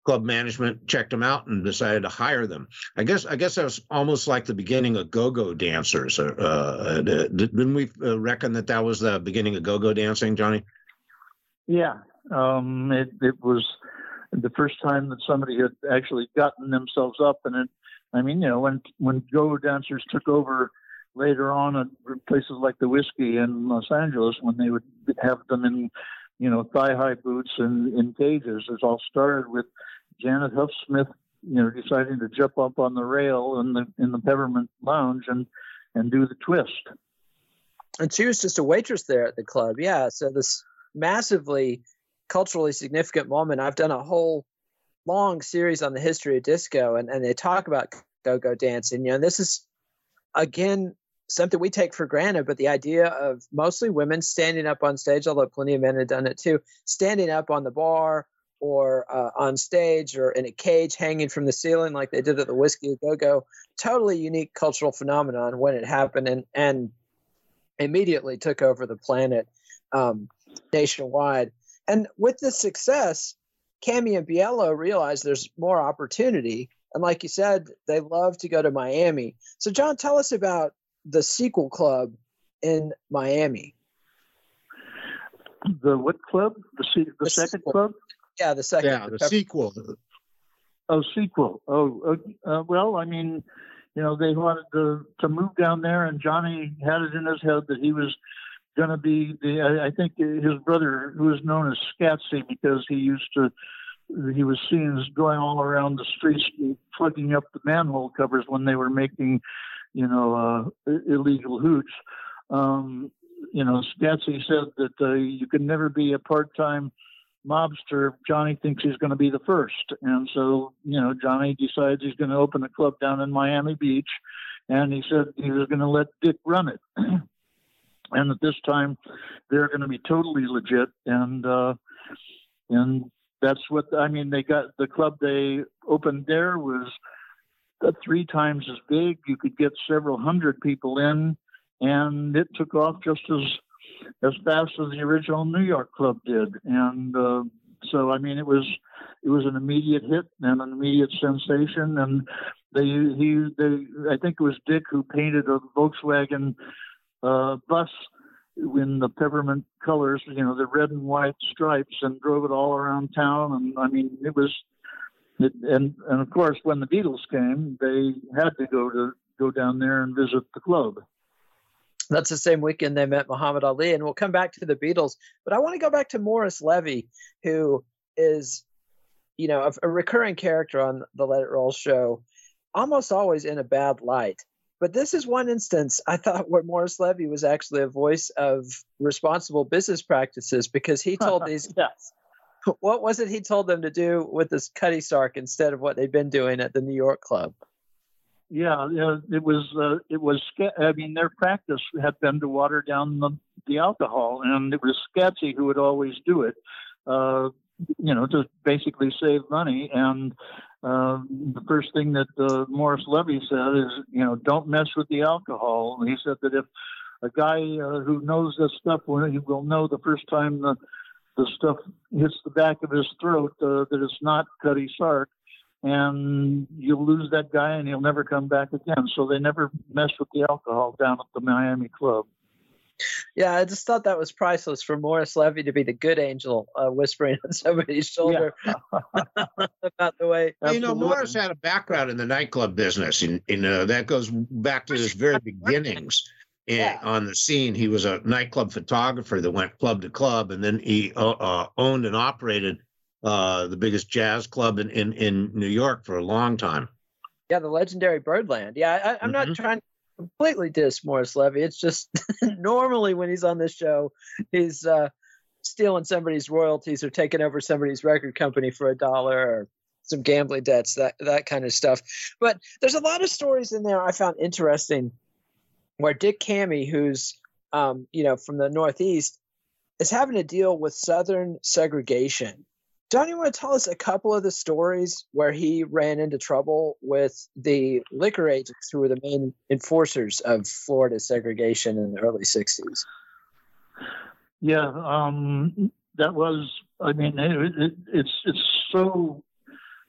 Speaker 3: club management checked them out and decided to hire them. I guess I guess that was almost like the beginning of go-go dancers. Uh, didn't we reckon that that was the beginning of go-go dancing, Johnny?
Speaker 4: Yeah, um, it, it was the first time that somebody had actually gotten themselves up. And it, I mean, you know, when when go-go dancers took over later on at places like the Whiskey in Los Angeles, when they would have them in, you know, thigh-high boots and in cages, it all started with Janet Huff Smith, you know, deciding to jump up on the rail in the in the Peppermint Lounge and and do the twist.
Speaker 2: And she was just a waitress there at the club. Yeah. So this massively culturally significant moment. I've done a whole long series on the history of disco, and, and they talk about go-go dancing. You know, this is, again, something we take for granted, but the idea of mostly women standing up on stage, although plenty of men had done it too, standing up on the bar or uh, on stage or in a cage hanging from the ceiling like they did at the Whiskey a Go-Go, totally unique cultural phenomenon when it happened, and, and immediately took over the planet um, nationwide. And with the success, Cammy and Bielo realized there's more opportunity. And like you said, they love to go to Miami. So John, tell us about the Sequel Club in Miami.
Speaker 4: The what club? The se- the,
Speaker 2: The
Speaker 4: second
Speaker 2: sequel.
Speaker 4: club?
Speaker 2: Yeah, the second.
Speaker 3: Yeah, the
Speaker 2: Pepper-
Speaker 3: sequel.
Speaker 4: Oh, sequel. Oh, uh, well, I mean, you know, they wanted to to move down there, and Johnny had it in his head that he was going to be the. I, I think his brother, who was known as Scatsy, because he used to. He was seen as going all around the streets, plugging up the manhole covers when they were making, you know, uh, illegal hooch. Um, you know, Scatsy said that uh, you can never be a part-time mobster. Johnny thinks he's going to be the first. And so, you know, Johnny decides he's going to open a club down in Miami Beach. And he said he was going to let Dick run it. And at this time, they're going to be totally legit. And, uh, and that's what, I mean, they got the club they opened there was uh, three times as big. You could get several hundred people in, and it took off just as as fast as the original New York club did. And uh, so, I mean, it was it was an immediate hit and an immediate sensation. And they he they I think it was Dick who painted a Volkswagen uh, bus in the peppermint colors, you know, the red and white stripes, and drove it all around town. And I mean, it was, it, and and of course, when the Beatles came, they had to go to go down there and visit the club.
Speaker 2: That's the same weekend they met Muhammad Ali, and we'll come back to the Beatles. But I want to go back to Morris Levy, who is, you know, a, a recurring character on the Let It Roll show, almost always in a bad light. But this is one instance I thought where Morris Levy was actually a voice of responsible business practices, because he told these
Speaker 4: yes.
Speaker 2: What was it he told them to do with this Cutty Sark instead of what they'd been doing at the New York club?
Speaker 4: Yeah, yeah, it was. Uh, it was. I mean, their practice had been to water down the, the alcohol, and it was Scatsy who would always do it. Uh, you know, to basically save money. And uh, the first thing that uh, Morris Levy said is, you know, don't mess with the alcohol. And he said that if a guy uh, who knows this stuff, well, he will know the first time the the stuff hits the back of his throat uh, that it's not Cutty Sark. And you'll lose that guy and he'll never come back again. So they never messed with the alcohol down at the Miami club.
Speaker 2: Yeah, I just thought that was priceless for Morris Levy to be the good angel uh, whispering on somebody's shoulder
Speaker 4: Yeah.
Speaker 2: about the way.
Speaker 3: You know,
Speaker 4: Absolutely.
Speaker 3: Morris had a background in the nightclub business, and, and uh, that goes back to his very beginnings in,
Speaker 2: Yeah.
Speaker 3: on the scene. He was a nightclub photographer that went club to club, and then he uh, uh, owned and operated uh, the biggest jazz club in, in, in New York for a long time.
Speaker 2: Yeah, the legendary Birdland. Yeah, I, I'm not
Speaker 3: Mhm.
Speaker 2: trying to completely diss Morris Levy. It's just normally when he's on this show, he's uh, stealing somebody's royalties or taking over somebody's record company for a dollar or some gambling debts, that that kind of stuff. But there's a lot of stories in there I found interesting where Dick Cammy, who's um, you know, from the Northeast, is having to deal with Southern segregation. Don, you want to tell us a couple of the stories where he ran into trouble with the liquor agents who were the main enforcers of Florida segregation in the early sixties?
Speaker 4: Yeah, um, that was. I mean, it, it, it's it's so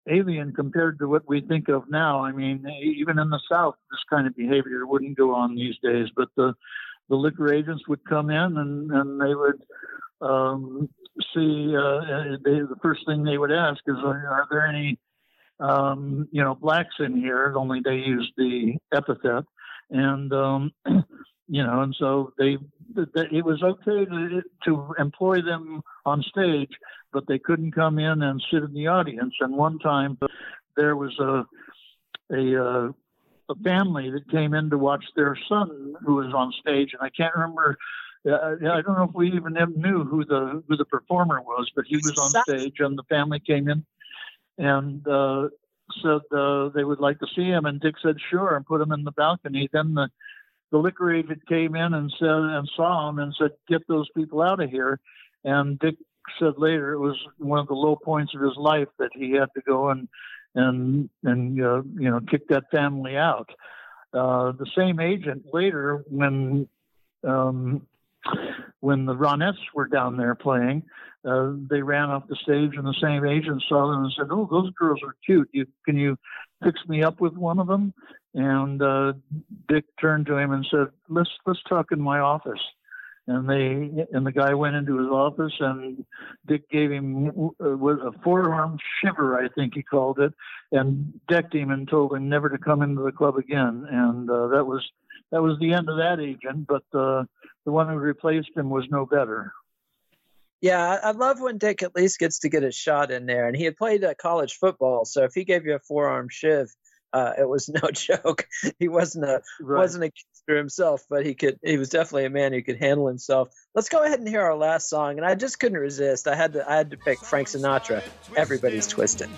Speaker 4: alien compared to what we think of now. I mean, even in the South, this kind of behavior wouldn't go on these days. But the the liquor agents would come in and, and they would um, see. Uh, they, the first thing they would ask is, "Are there any, um, you know, blacks in here?" Only they used the epithet, and um, you know, and so they. It was okay to, to employ them on stage, but they couldn't come in and sit in the audience. And one time, there was a a, a family that came in to watch their son who was on stage, and I can't remember. Uh, I don't know if we even knew who the who the performer was, but he was on stage, and the family came in and uh, said uh, they would like to see him, and Dick said sure, and put him in the balcony. Then the The liquor agent came in and said and saw him and said, "Get those people out of here." And Dick said later it was one of the low points of his life that he had to go and and and uh, you know kick that family out. Uh, the same agent later, when um, when the Ronettes were down there playing, uh, they ran off the stage, and the same agent saw them and said, "Oh, those girls are cute. You can you fix me up with one of them?" And uh, Dick turned to him and said, "Let's let's talk in my office." And they and the guy went into his office, and Dick gave him a forearm shiver, I think he called it, and decked him and told him never to come into the club again. And uh, that was that was the end of that agent. But uh, the one who replaced him was no better.
Speaker 2: Yeah, I love when Dick at least gets to get a shot in there. And he had played uh, college football, so if he gave you a forearm shiv, Uh, it was no joke. He wasn't a right. wasn't a gangster himself, but he could. He was definitely a man who could handle himself. Let's go ahead and hear our last song, and I just couldn't resist. I had to. I had to pick Frank Sinatra. Everybody's Twisted.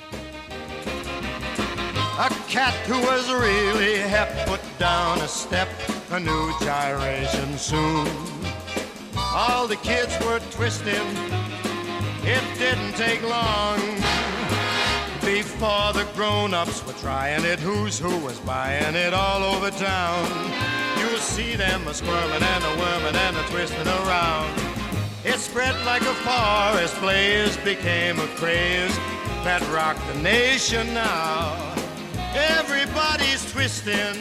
Speaker 5: A cat who was really hep put down a step, a new gyration soon. All the kids were twisting. It didn't take long before the grown-ups were trying it. Who's who was buying it all over town. You'll see them a squirming and a worming and a twisting around. It spread like a forest blaze, became a craze that rocked the nation now. Everybody's twisting.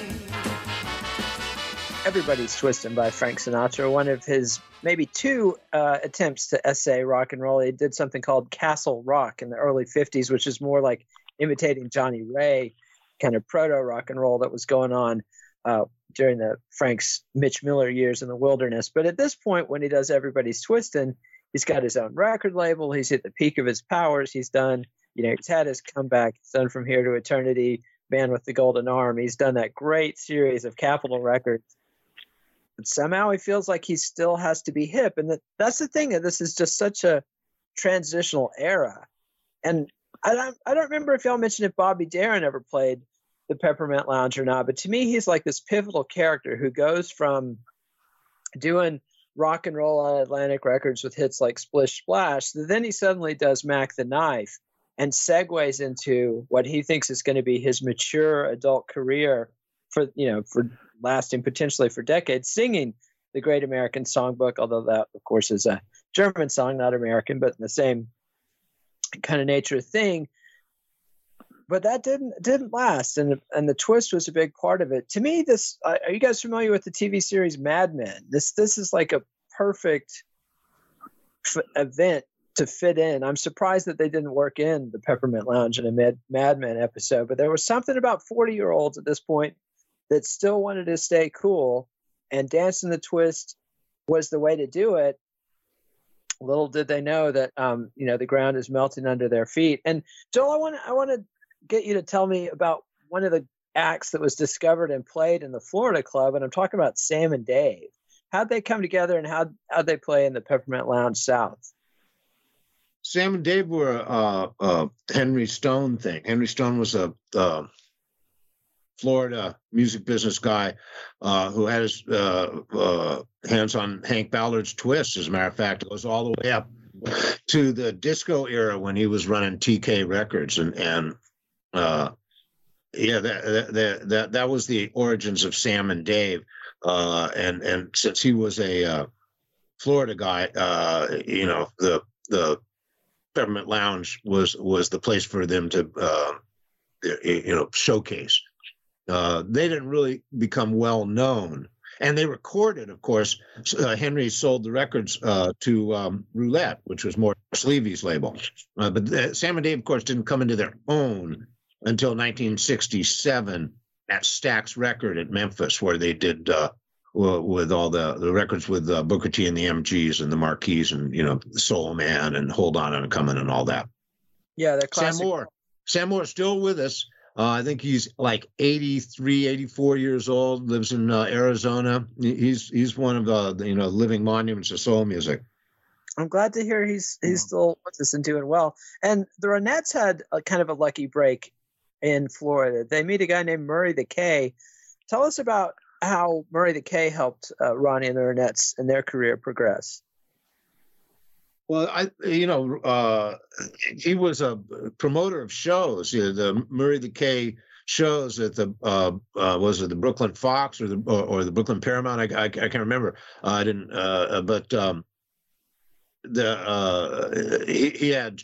Speaker 2: Everybody's Twisting by Frank Sinatra, one of his maybe two uh, attempts to essay rock and roll. He did something called Castle Rock in the early fifties, which is more like imitating Johnny Ray, kind of proto-rock and roll that was going on uh, during the Frank's Mitch Miller years in the wilderness. But at this point, when he does Everybody's Twisting, he's got his own record label. He's at the peak of his powers. He's done, you know, he's had his comeback. He's done From Here to Eternity, Man with the Golden Arm. He's done that great series of Capitol records. But somehow he feels like he still has to be hip. And that, that's the thing. This is just such a transitional era. And I don't, I don't remember if y'all mentioned if Bobby Darin ever played the Peppermint Lounge or not. But to me, he's like this pivotal character who goes from doing rock and roll on Atlantic Records with hits like Splish Splash. Then he suddenly does Mac the Knife and segues into what he thinks is going to be his mature adult career for, you know, for lasting potentially for decades, singing the Great American Songbook, although that, of course, is a German song, not American, but in the same kind of nature of thing. But that didn't didn't last, and and the twist was a big part of it. To me, this uh, are you guys familiar with the T V series Mad Men? This this is like a perfect f- event to fit in. I'm surprised that they didn't work in the Peppermint Lounge in a Mad, Mad Men episode, but there was something about forty year olds at this point that still wanted to stay cool, and Dancing the Twist was the way to do it. Little did they know that, um, you know, the ground is melting under their feet. And Joel, I want to, I want to get you to tell me about one of the acts that was discovered and played in the Florida Club, and I'm talking about Sam and Dave. How'd they come together, and how how'd they play in the Peppermint Lounge South?
Speaker 3: Sam and Dave were a uh, uh, Henry Stone thing. Henry Stone was a uh, Florida music business guy uh, who had his uh, uh, hands on Hank Ballard's Twist. As a matter of fact, it goes all the way up to the disco era when he was running T K Records, and and uh, yeah, that, that that that was the origins of Sam and Dave. Uh, and and since he was a uh, Florida guy, uh, you know, the the Peppermint Lounge was was the place for them to, uh, you know, showcase. Uh, they didn't really become well known, and they recorded, of course. Uh, Henry sold the records uh, to um, Roulette, which was Morris Levy's label. Uh, but uh, Sam and Dave, of course, didn't come into their own until nineteen sixty-seven at Stax Record at Memphis, where they did uh, with all the, the records with uh, Booker T and the M Gs and the Marquis and, you know, Soul Man and Hold On and Coming and all that.
Speaker 2: Yeah, that classic.
Speaker 3: Sam Moore. Sam Moore is still with us. Uh, I think he's like eighty-three, eighty-four years old, lives in uh, Arizona. He's he's one of the, you know, living monuments of soul music.
Speaker 2: I'm glad to hear he's he's still with us and doing well. And the Ronettes had a kind of a lucky break in Florida. They meet a guy named Murray the K. Tell us about how Murray the K helped uh, Ronnie and the Ronettes and their career progress.
Speaker 3: Well, I, you know, uh, he was a promoter of shows. You know, the Murray the K shows at the uh, uh, was it the Brooklyn Fox or the or, or the Brooklyn Paramount? I, I, I can't remember. Uh, I didn't, uh, but um, the uh, he, he had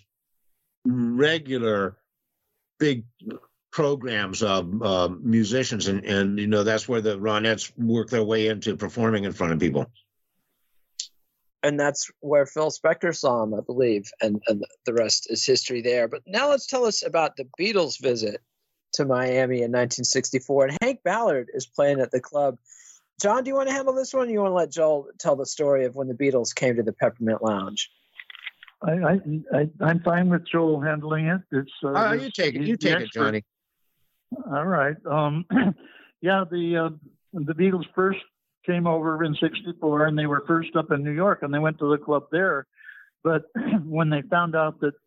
Speaker 3: regular big programs of uh, musicians, and and you know that's where the Ronettes work their way into performing in front of people.
Speaker 2: And that's where Phil Spector saw him, I believe, and, and the rest is history there. But now let's tell us about the Beatles' visit to Miami in nineteen sixty-four. And Hank Ballard is playing at the club. John, do you want to handle this one? Or you want to let Joel tell the story of when the Beatles came to the Peppermint Lounge?
Speaker 4: I, I, I I'm fine with Joel handling it. It's uh,
Speaker 3: oh, you take it. You take it, Johnny.
Speaker 4: All right. Um, yeah, the uh, the Beatles first came over in sixty-four, and they were first up in New York, and they went to the club there. But when they found out that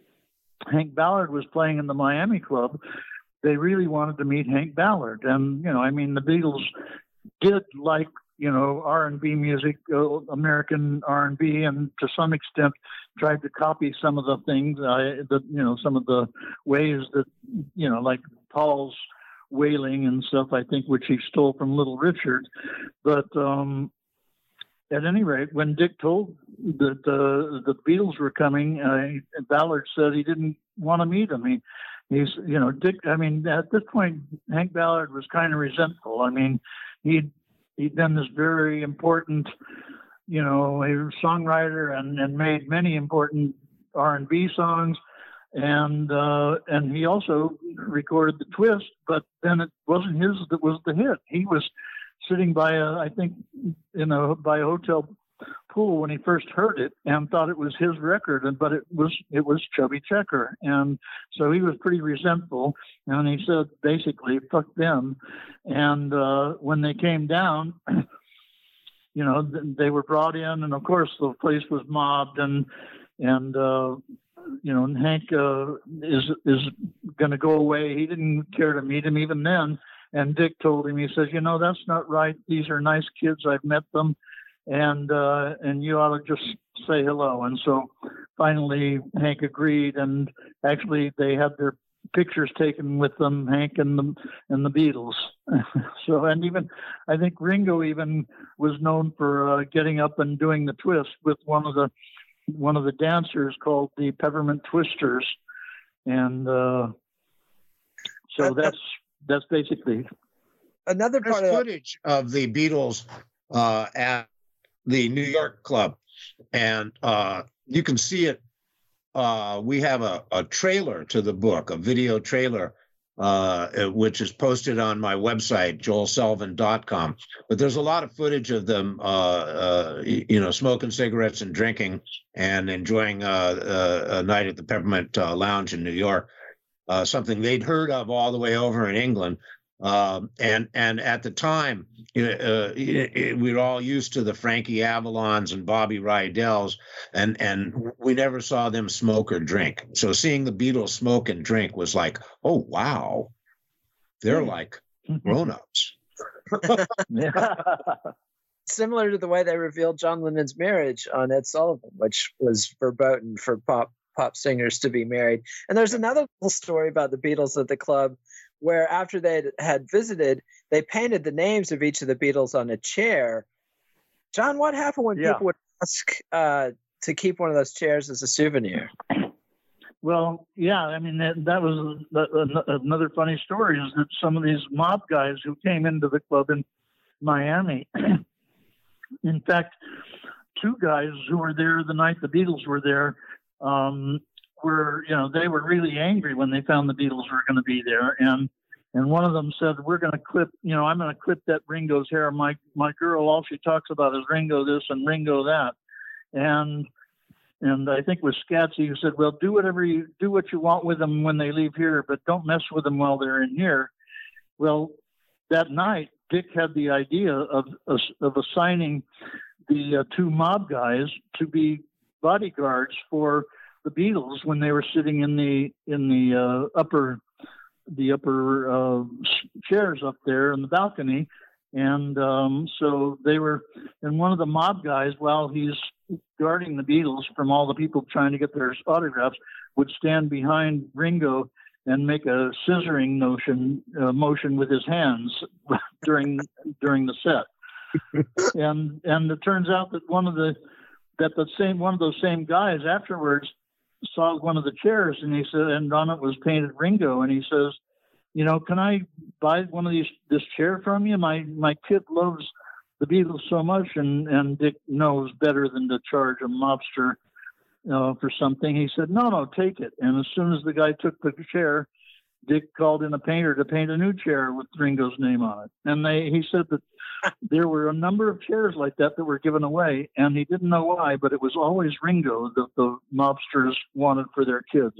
Speaker 4: Hank Ballard was playing in the Miami club, they really wanted to meet Hank Ballard. And, you know, I mean, the Beatles did like, you know, R and B music, uh, American R and B, and to some extent tried to copy some of the things, uh, the, you know, some of the ways that, you know, like Paul's wailing and stuff, I think, which he stole from Little Richard. But um, at any rate, when Dick told that uh, the Beatles were coming, uh, Ballard said he didn't want to meet them. He, he's, you know, Dick, I mean, at this point, Hank Ballard was kind of resentful. I mean, he'd, he'd been this very important, you know, a songwriter and, and made many important R and B songs. And uh, and he also recorded the Twist, but then it wasn't his that was the hit. He was sitting by a, I think, in a by a hotel pool when he first heard it and thought it was his record, and but it was it was Chubby Checker, and so he was pretty resentful. And he said basically, "Fuck them." And uh, when they came down, you know, they were brought in, and of course the place was mobbed, and and. Uh, You know, and Hank uh, is is going to go away. He didn't care to meet him even then. And Dick told him, he says, you know, that's not right. These are nice kids. I've met them, and uh, and you ought to just say hello. And so finally, Hank agreed, and actually they had their pictures taken with them, Hank and the and the Beatles. So, and even I think Ringo even was known for uh, getting up and doing the twist with one of the. one of the dancers called the Peppermint Twisters. And uh, so that's that's basically
Speaker 2: another part
Speaker 3: There's
Speaker 2: of
Speaker 3: footage of the Beatles uh, at the New York club, and uh, you can see it. Uh, we have a, a trailer to the book, a video trailer, uh, which is posted on my website, joel sullivan dot com. But there's a lot of footage of them, uh, uh, you know, smoking cigarettes and drinking and enjoying uh, uh, a night at the Peppermint uh, Lounge in New York, uh, something they'd heard of all the way over in England. Uh, and and at the time, uh, it, it, we were all used to the Frankie Avalons and Bobby Rydells, and and we never saw them smoke or drink. So seeing the Beatles smoke and drink was like, oh wow, they're like grown-ups.
Speaker 4: yeah.
Speaker 2: Similar to the way they revealed John Lennon's marriage on Ed Sullivan, which was verboten for pop pop singers to be married. And there's another little story about the Beatles at the club, where after they had visited, they painted the names of each of the Beatles on a chair. John, what happened when
Speaker 4: yeah.
Speaker 2: people would ask uh, to keep one of those chairs as a souvenir?
Speaker 4: Well, yeah, I mean, that, that was the, another funny story is that some of these mob guys who came into the club in Miami, in fact, two guys who were there the night the Beatles were there, um, were, you know, they were really angry when they found the Beatles were going to be there. And, and one of them said, we're going to clip, you know, I'm going to clip that Ringo's hair. My, my girl, all she talks about is Ringo this and Ringo that. And, and I think it was Skatsy who said, well, do whatever you do what you want with them when they leave here, but don't mess with them while they're in here. Well, that night, Dick had the idea of, of, of assigning the uh, two mob guys to be bodyguards for the Beatles when they were sitting in the in the uh, upper the upper uh, chairs up there in the balcony, and um, so they were. And one of the mob guys, while he's guarding the Beatles from all the people trying to get their autographs, would stand behind Ringo and make a scissoring notion uh, motion with his hands during during the set. and and it turns out that one of the that the same one of those same guys afterwards saw one of the chairs, and he said, and on it was painted Ringo, and he says, you know, can I buy one of these this chair from you? My my kid loves the Beatles so much, and and Dick knows better than to charge a mobster uh, for something. He said, no, no, take it. And as soon as the guy took the chair, Dick called in a painter to paint a new chair with Ringo's name on it. And they, he said that there were a number of chairs like that that were given away, and he didn't know why, but it was always Ringo that the mobsters wanted for their kids.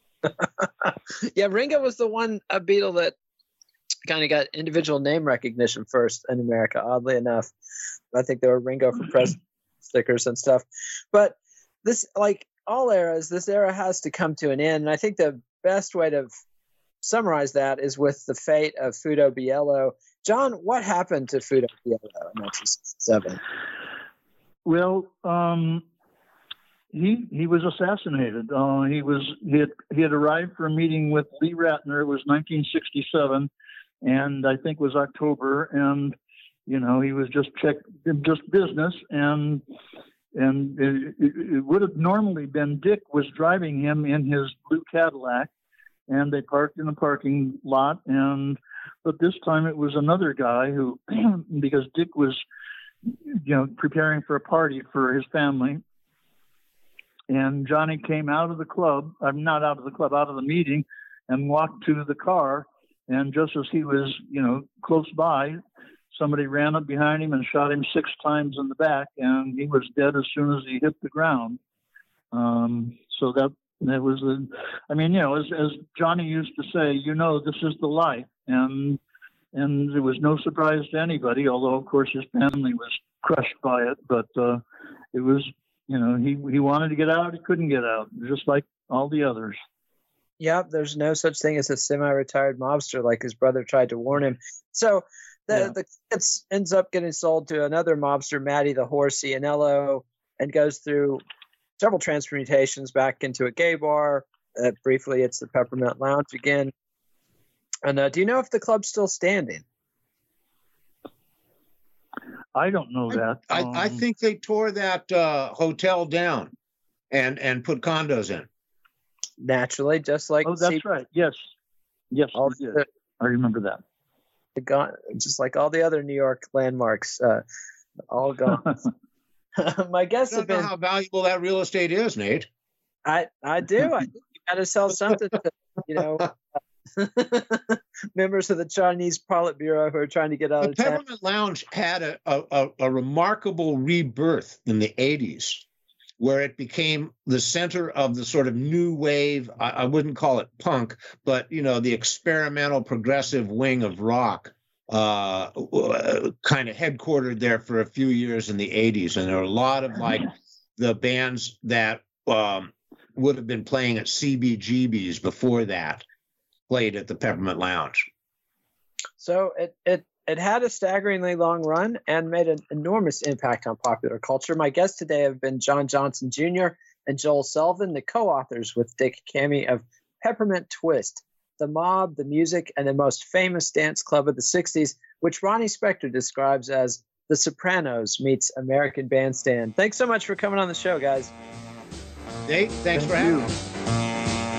Speaker 2: Yeah, Ringo was the one a Beatle that kind of got individual name recognition first in America, oddly enough. I think there were Ringo for press stickers and stuff. But this, like all eras, this era has to come to an end. And I think the best way to summarize that is with the fate of Fudo Bielo. John, what happened to Fudo Bielo in nineteen sixty-seven?
Speaker 4: Well, um, he he was assassinated. Uh, he was he had he had arrived for a meeting with Lee Ratner. It was nineteen sixty-seven, and I think it was October. And you know, he was just check just business, and and it, it would have normally been Dick was driving him in his blue Cadillac. And they parked in a parking lot, and but this time it was another guy who, because Dick was, you know, preparing for a party for his family, and Johnny came out of the club, I'm not out of the club, out of the meeting, and walked to the car, and just as he was, you know, close by, somebody ran up behind him and shot him six times in the back, and he was dead as soon as he hit the ground. Um, so that. It was, a, I mean, you know, as, as Johnny used to say, you know, this is the life, and and it was no surprise to anybody. Although, of course, his family was crushed by it, but uh, it was, you know, he he wanted to get out, he couldn't get out, just like all the others.
Speaker 2: Yep, there's no such thing as a semi-retired mobster, like his brother tried to warn him. So the yeah. the it ends up getting sold to another mobster, Matty the Horse Cianello, and goes through several transmutations back into a gay bar. Uh, briefly, it's the Peppermint Lounge again. And uh, do you know if the club's still standing?
Speaker 4: I don't know that.
Speaker 3: I,
Speaker 4: um,
Speaker 3: I think they tore that uh, hotel down and and put condos in.
Speaker 2: Naturally, just like
Speaker 4: oh, that's
Speaker 2: C-
Speaker 4: right. Yes, yes,
Speaker 2: all
Speaker 4: we did.
Speaker 2: the,
Speaker 4: I remember that.
Speaker 2: The gone, just like all the other New York landmarks, uh, all gone. My guests
Speaker 3: I don't
Speaker 2: have been
Speaker 3: know how valuable that real estate is, Nate.
Speaker 2: I I do. I think you got to sell something to, you know, members of the Chinese Politburo who are trying to get out
Speaker 3: the
Speaker 2: of town.
Speaker 3: Peppermint Lounge had a, a, a remarkable rebirth in the eighties, where it became the center of the sort of new wave. I, I wouldn't call it punk, but, you know, the experimental progressive wing of rock. Uh, kind of headquartered there for a few years in the eighties. And there were a lot of like the bands that um, would have been playing at C B G B's before that played at the Peppermint Lounge.
Speaker 2: So it, it, it had a staggeringly long run and made an enormous impact on popular culture. My guests today have been John Johnson Junior and Joel Sullivan, the co-authors with Dick Cammey of Peppermint Twist, the mob, the music, and the most famous dance club of the sixties, which Ronnie Spector describes as The Sopranos meets American Bandstand. Thanks so much for coming on the show, guys.
Speaker 3: Nate, thanks
Speaker 4: Thank
Speaker 3: for having
Speaker 4: you.
Speaker 3: us.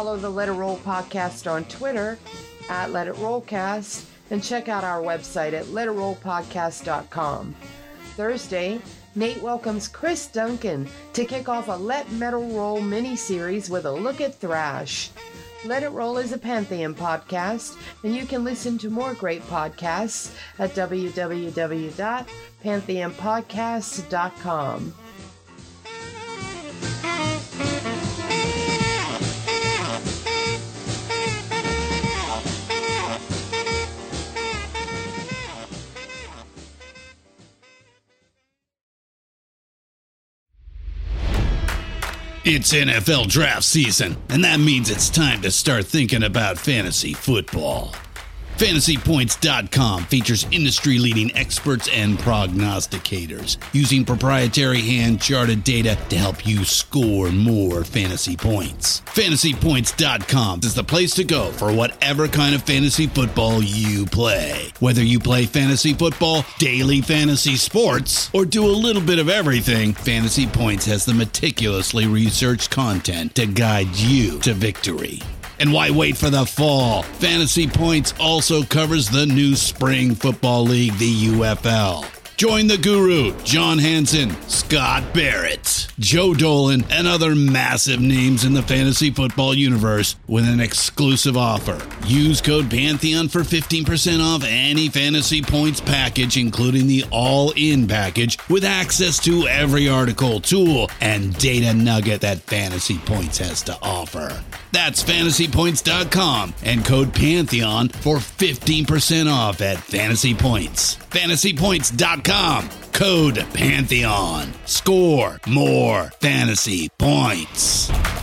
Speaker 1: follow the Let It Roll podcast on Twitter at Let It Rollcast, and check out our website at let it roll podcast dot com. Thursday, Nate welcomes Chris Duncan to kick off a Let Metal Roll mini-series with a look at thrash. Let It Roll is a Pantheon podcast, and you can listen to more great podcasts at w w w dot pantheon podcasts dot com.
Speaker 6: It's N F L draft season, and that means it's time to start thinking about fantasy football. Fantasy Points dot com features industry-leading experts and prognosticators using proprietary hand-charted data to help you score more fantasy points. Fantasy Points dot com is the place to go for whatever kind of fantasy football you play. Whether you play fantasy football, daily fantasy sports, or do a little bit of everything, Fantasy Points has the meticulously researched content to guide you to victory. And why wait for the fall? Fantasy Points also covers the new spring football league, the U F L. Join the guru, John Hansen, Scott Barrett, Joe Dolan, and other massive names in the fantasy football universe with an exclusive offer. Use code Pantheon for fifteen percent off any Fantasy Points package, including the all-in package, with access to every article, tool, and data nugget that Fantasy Points has to offer. That's Fantasy Points dot com and code Pantheon for fifteen percent off at Fantasy Points. Fantasy Points dot com, code Pantheon. Score more fantasy points.